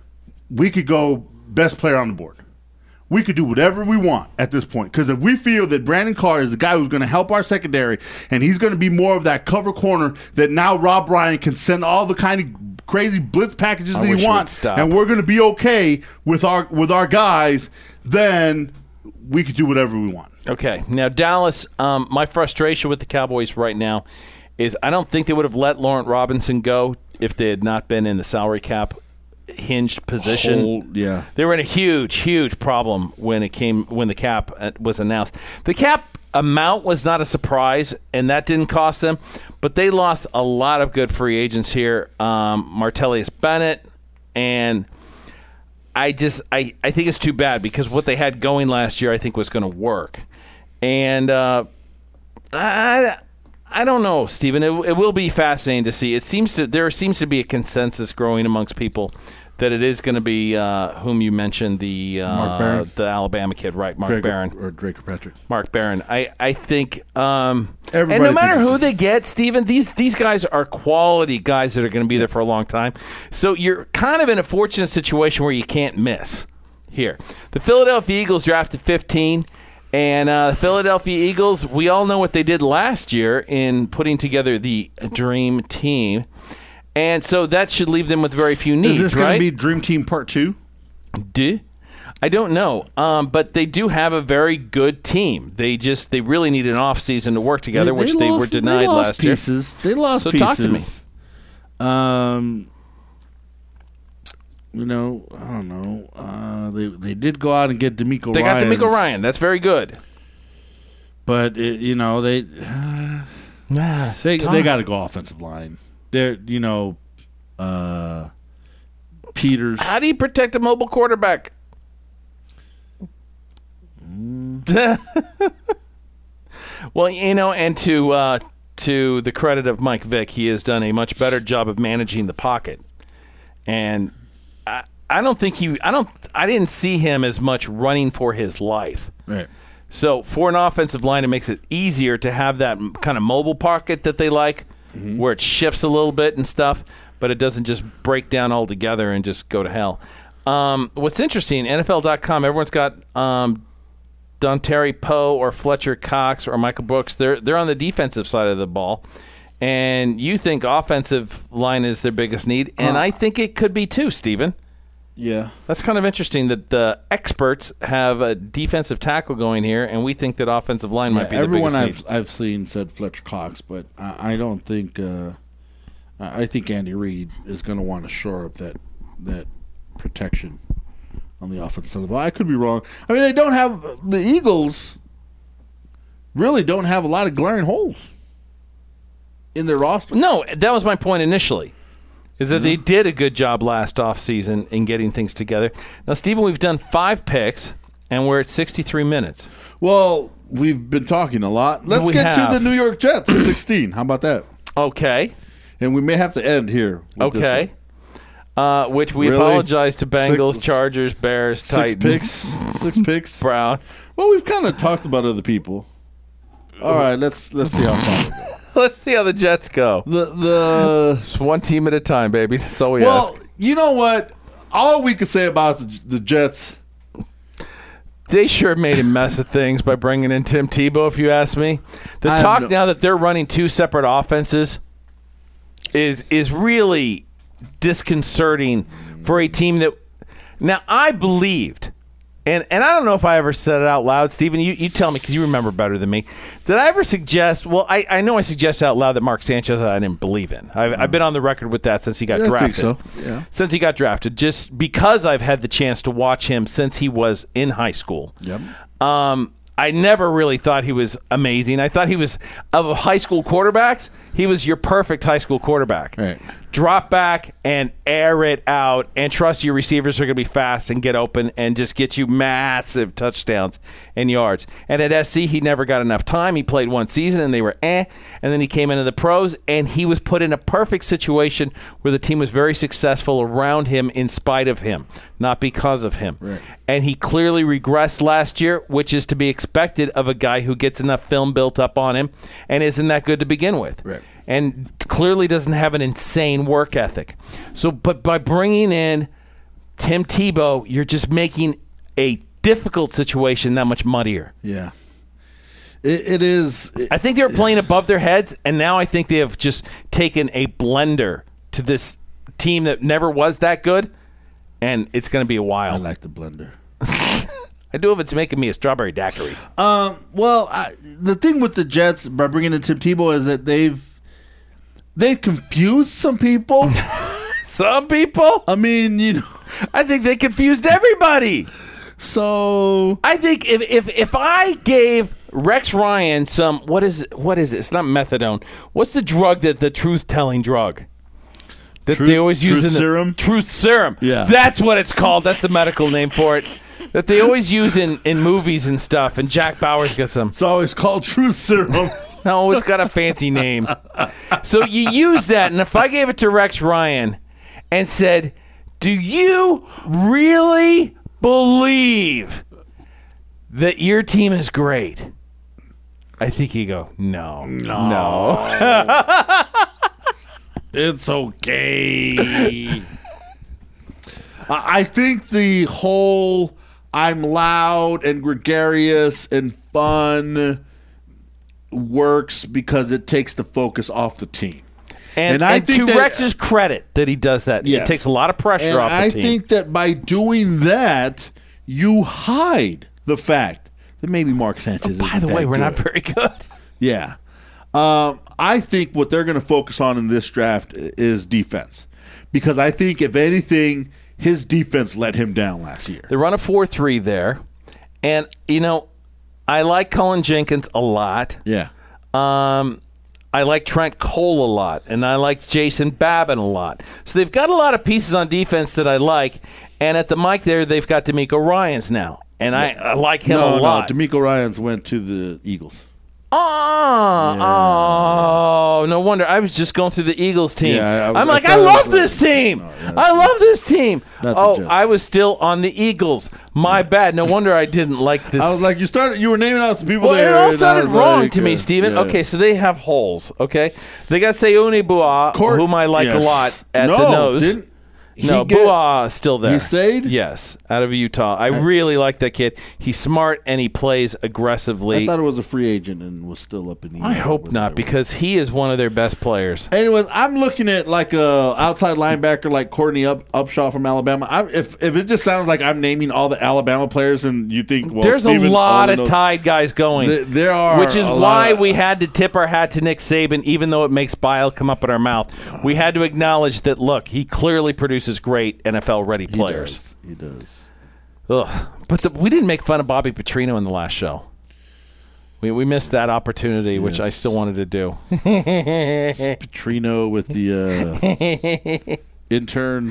we could go best player on the board. We could do whatever we want at this point. Because if we feel that Brandon Carr is the guy who's going to help our secondary and he's going to be more of that cover corner that now Rob Ryan can send all the kind of crazy blitz packages I that wish he you would wants, stop. and we're going to be okay with our with our guys, then we could do whatever we want. Okay. Now, Dallas, um, my frustration with the Cowboys right now is I don't think they would have let Laurent Robinson go if they had not been in the salary cap hinged position. Whole, yeah. They were in a huge, huge problem when it came when the cap was announced. The cap amount was not a surprise, and that didn't cost them, but they lost a lot of good free agents here. Um, Martellus Bennett, and I just I, I think it's too bad because what they had going last year I think was going to work. And uh, I I don't know, Stephen. It, it will be fascinating to see. It seems to there seems to be a consensus growing amongst people that it is going to be uh, whom you mentioned, the uh, Mark Barron. the Alabama kid, right? Mark Drake Barron or, or Drake or Patrick. Mark Barron. I I think, um, and Everybody no matter thinks who it's- they get, Stephen, these these guys are quality guys that are going to be there for a long time. So you're kind of in a fortunate situation where you can't miss. Here, the Philadelphia Eagles drafted fifteen. And uh, the Philadelphia Eagles, we all know what they did last year in putting together the Dream Team. And so that should leave them with very few needs, Is this right? going to be Dream Team Part Two? Do? I don't know. Um, but they do have a very good team. They just they really need an offseason to work together, which they lost- were denied they lost last pieces. year. They lost So pieces. talk to me. Um, you know, I don't know. Uh, they they did go out and get D'Amico They got Ryans, D'Amico Ryan. That's very good. but it, you know they Nah, they they got to go offensive line. They're you know, uh, Peters. How do you protect a mobile quarterback? Well, you know, and to uh, to the credit of Mike Vick, he has done a much better job of managing the pocket. And I, I don't think he, I don't, I didn't see him as much running for his life. Right. So for an offensive line, it makes it easier to have that m- kind of mobile pocket that they like, where it shifts a little bit and stuff, but it doesn't just break down altogether and just go to hell. Um, what's interesting, N F L dot com, everyone's got um, Dontari Poe or Fletcher Cox or Michael Brooks. They're they're on the defensive side of the ball, and you think offensive line is their biggest need, and Uh. I think it could be too, Stephen. Yeah. That's kind of interesting that the experts have a defensive tackle going here, and we think that offensive line might Yeah, be the everyone biggest I've I've seen said Fletcher Cox, but I, I don't think uh, I I think Andy Reid is going to want to shore up that that protection on the offensive side of the ball. I could be wrong. I mean, they don't have the Eagles. Really, don't have a lot of glaring holes in their roster. need. No, that was my point initially, is that they did a good job last offseason in getting things together. Now, Stephen, we've done five picks, and we're at sixty-three minutes. Well, we've been talking a lot. Let's We get have. to the New York Jets at sixteen. How about that? Okay, And we may have to end here. with this okay. Uh, which we Really? apologize to Bengals, Six- Chargers, Bears, one. Six Titans, picks. Six picks. Browns. Well, we've kind of talked about other people. All right, let's let's see how far we go. Let's see how the Jets go. The the Just one team at a time, baby. That's all we well, ask. you know what? All we could say about the, the Jets. They sure made a mess of things by bringing in Tim Tebow, if you ask me. The I have talk no- now that they're running two separate offenses is is really disconcerting for a team that – now, I believed, and, and I don't know if I ever said it out loud. Stephen, you, you tell me because you remember better than me. Did I ever suggest – well, I, I know I suggested out loud that Mark Sanchez I didn't believe in. I've, I've been on the record with that since he got Yeah, I think drafted. so. Yeah. Since he got drafted, just because I've had the chance to watch him since he was in high school. Yep. Um, I never really thought he was amazing. I thought he was, of high school quarterbacks, he was your perfect high school quarterback. Right. Drop back and air it out and trust your receivers are going to be fast and get open and just get you massive touchdowns and yards. And at S C, he never got enough time. He played one season and they were eh. And then he came into the pros and he was put in a perfect situation where the team was very successful around him in spite of him, not because of him. Right. And he clearly regressed last year, which is to be expected of a guy who gets enough film built up on him and isn't that good to begin with. Right. And clearly doesn't have an insane work ethic. So, but by bringing in Tim Tebow, you're just making a difficult situation that much muddier. Yeah. It, it is. It, I think they were playing above their heads, and now I think they have just taken a blender to this team that never was that good, and it's going to be a while. I like the blender. I do if it's making me a strawberry daiquiri. Um. Well, I, the thing with the Jets by bringing in Tim Tebow is that they've they've confused some people. Some people? I mean, you know. I think they confused everybody. So I think if if if I gave Rex Ryan some what is what is it? It's not methadone. What's the drug that the truth telling drug that Truth- they always use truth in the serum? truth serum? Yeah. That's what it's called. That's the medical name for it. That they always use in, in movies and stuff. And Jack Bauer's got some. it's always called Truth Serum. No, it's got a fancy name. So you use that, and if I gave it to Rex Ryan and said, "Do you really believe that your team is great?" I think he'd go, no. No. No. It's okay. I I think the whole I'm loud and gregarious and fun works because it takes the focus off the team. And, And I and think to that- Rex's credit that he does that. Yes. It takes a lot of pressure And off the I team. think that by doing that, you hide the fact that maybe Mark Sanchez. By isn't the that way, we're not good. very good. Yeah. Um, I think what they're going to focus on in this draft is defense. Because I think, if anything, his defense let him down last year. They run a four three there. And, you know, I like Cullen Jenkins a lot. Yeah. Um, I like Trent Cole a lot, and I like Jason Babin a lot. So they've got a lot of pieces on defense that I like. And at the mic there, they've got D'Amico Ryans now. And I, I like him no, a lot. No, D'Amico Ryans went to the Eagles. Oh, oh, no wonder. I was just going through the Eagles team. Yeah, I- I- I'm I like, thought I it love was- this team. No, yeah, I love this team. Not the Oh, Jets. I was still on the Eagles. My bad. No wonder I didn't like this. I was like, you started. You were naming out some people well, there. it all and I sounded was wrong like, to me, uh, Steven. yeah. Okay, so they have holes, okay? They got Seuni Bua, Court- whom I like yes. a lot, at no, the nose. Didn't he No, get- Bua is still there. He stayed? Yes, out of Utah. I really like that kid. He's smart and he plays aggressively. I thought it was a free agent and was still up in the air. I hope with not, it. because he is one of their best players. Anyways, I'm looking at like a outside linebacker like Courtney Up, Upshaw from Alabama. I, if if it just sounds like I'm naming all the Alabama players, and you think, well, There's Steven a lot only of knows- Tide guys going, Th- there are, which is a lot why of- we had to tip our hat to Nick Saban, even though it makes bile come up in our mouth. We had to acknowledge that, look, he clearly produces great N F L-ready He players. does. He does. Ugh. But the, we didn't make fun of Bobby Petrino in the last show. We we missed that opportunity, which I Yes. still wanted to do. Petrino with the uh, intern.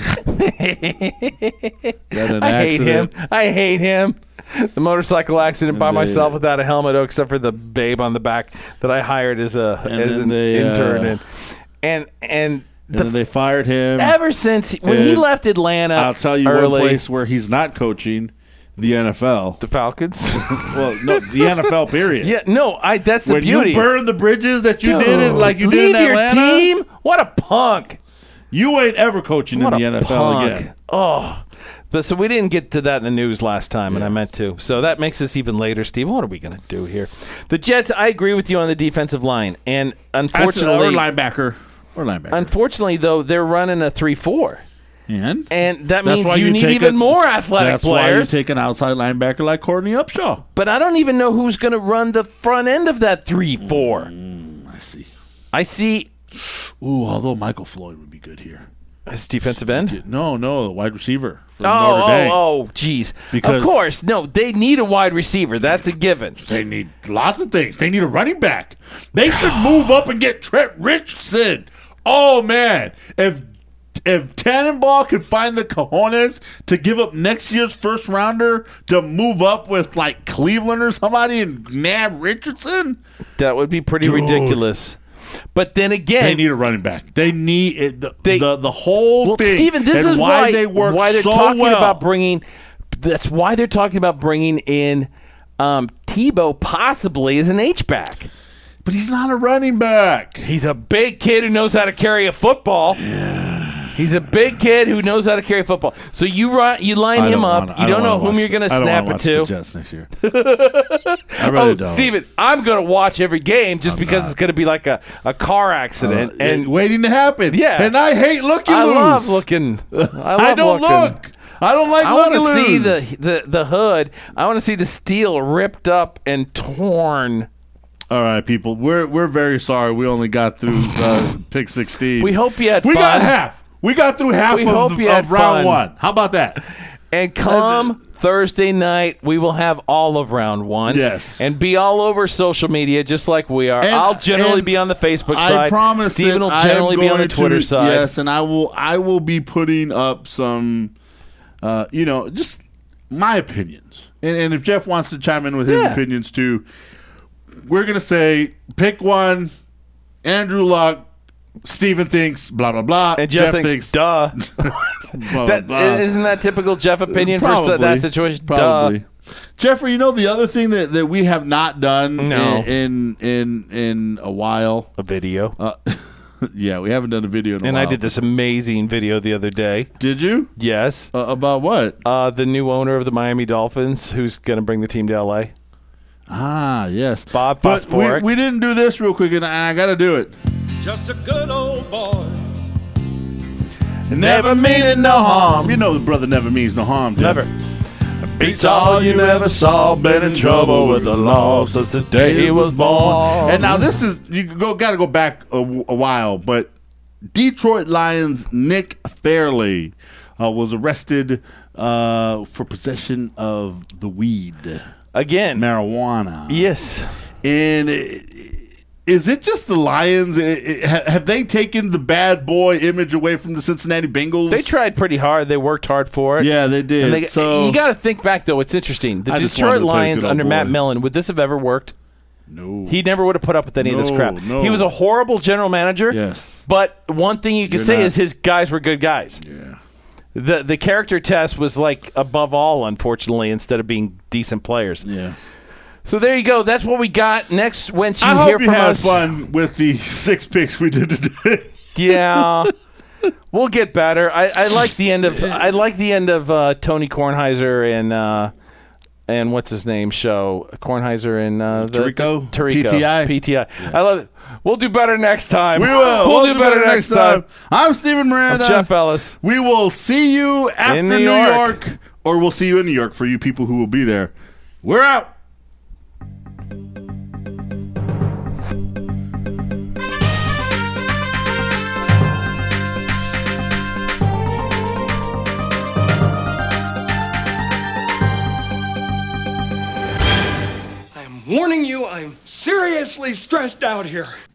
Got an I hate him. accident. I hate him. The motorcycle accident by they- myself without a helmet, except for the babe on the back that I hired as a And as then an they, uh, intern, and and and And then they fired him. ever since when he And left Atlanta, I'll tell you early, one place where he's not coaching, the N F L. the Falcons. Well, no, the N F L. Period. yeah, no, I. That's the when beauty. you burn the bridges that you Dude, did it like you leave did in your Atlanta, team. What a punk! you ain't ever coaching What in the a N F L punk. again. Oh, but so we didn't get to that in the news last time, and I meant to. So that makes us even later, Steve. What are we going to do here? The Jets. I agree with you on the defensive line, and unfortunately, or linebacker, or linebacker. unfortunately, though, they're running a three four, and and that That's means why you, you need take even a- more athletic that's why you players. take an outside linebacker like Courtney Upshaw. But I don't even know who's going to run the front end of that three four. I see. I see Ooh, although Michael Floyd would be good here. as defensive end. No, no, the wide receiver from Oh, Notre Dame. oh, oh, geez. Because- of course, no, they need a wide receiver. That's a given. They need lots of things. They need a running back. They should move up and get Trent Richardson. Oh man, if if Tannenbaum could find the cojones to give up next year's first rounder to move up with like Cleveland or somebody and nab Richardson, That would be pretty Dude. ridiculous. But then again, they need a running back. They need it, the, They- the the whole well, thing. Steven, this and is why, why they work why they're so talking well. about bringing. That's why they're talking about bringing in um, Tebow possibly as an H back. But he's not a running back. He's a big kid who knows how to carry a football. He's a big kid who knows how to carry football. So you run, you line I him don't up. wanna- you I don't, know wanna whom watch you're going to the- I don't snap wanna it watch to. the Jets next year. I really Oh, don't. Steven, I'm going to watch every game just because it's going to be like a, a car accident. Uh, and waiting to happen. Yeah. And I hate looking I loose. love looking. I, love I don't looking. look. I don't like I want looking to see loose. the, the the hood. I want to see the steel ripped up and torn. All right, people. We're we're very sorry. We only got through uh, pick sixteen. We hope you had we fun. got half. We got through half We of, hope the, you had of round fun. one. How about that? And come Thursday night, we will have all of round one. Yes. And be all over social media just like we are. And- I'll generally and be on the Facebook I side. promise Steven that will I am generally be on the going Twitter to- side. Yes, and I will. I will be putting up some, uh, you know, just my opinions. And, and if Jeff wants to chime in with his Yeah. opinions too, we're gonna say pick one. Andrew Luck. Steven thinks blah blah blah. And Jeff, thinks, duh. blah, blah, That, blah. isn't that typical Jeff opinion for Probably. so- that situation? Probably. Duh. Jeffrey, you know the other thing that, that we have not done No. in in in a while. A video. Uh, yeah, we haven't done a video in a and while. I did this amazing video the other day. Did you? Yes. Uh, about what? Uh, the new owner of the Miami Dolphins, who's going to bring the team to L A. Ah, yes. Bob But we, Fosforic. we didn't do this real quick, and I, I got to do it. Just a good old boy. Never meaning no harm. You know the brother never means no harm. Jeff. Never. Beats all you never saw. Been in trouble with the law since the day he was born. And now this is you go got to go back a, a while, but Detroit Lions Nick Fairley uh, was arrested uh, for possession of the weed, Again. marijuana. Yes. And it, is it just the Lions? It- it- ha- have they taken the bad boy image away from the Cincinnati Bengals? They tried pretty hard. They worked hard for it. Yeah, they did. And they, so you got to think back, though. It's interesting. The I just wanted Detroit to play Lions good old under Matt boy. Millen, would this have ever worked? no. He never would have put up with any of this No, crap. no. He was a horrible general manager. Yes. But one thing you can You're say not- is his guys were good guys. Yeah. The the character test was like above all, unfortunately, instead of being decent players. Yeah. So there you go. That's what we got. Next, once you I hear hope you from had us, fun with the six picks we did today. yeah, we'll get better. I, I like the end of I like the end of uh, Tony Kornheiser and uh, and what's his name show Kornheiser and uh, the, Tirico? Tirico P T I? P T I. I love it. We'll do better next time. We will. We'll, do, better, next time. I'm Steven Miranda. I'm Jeff Ellis. We will see you after In New New York. York, or we'll see you in New York for you people who will be there. We're out. I'm warning you, I'm seriously stressed out here.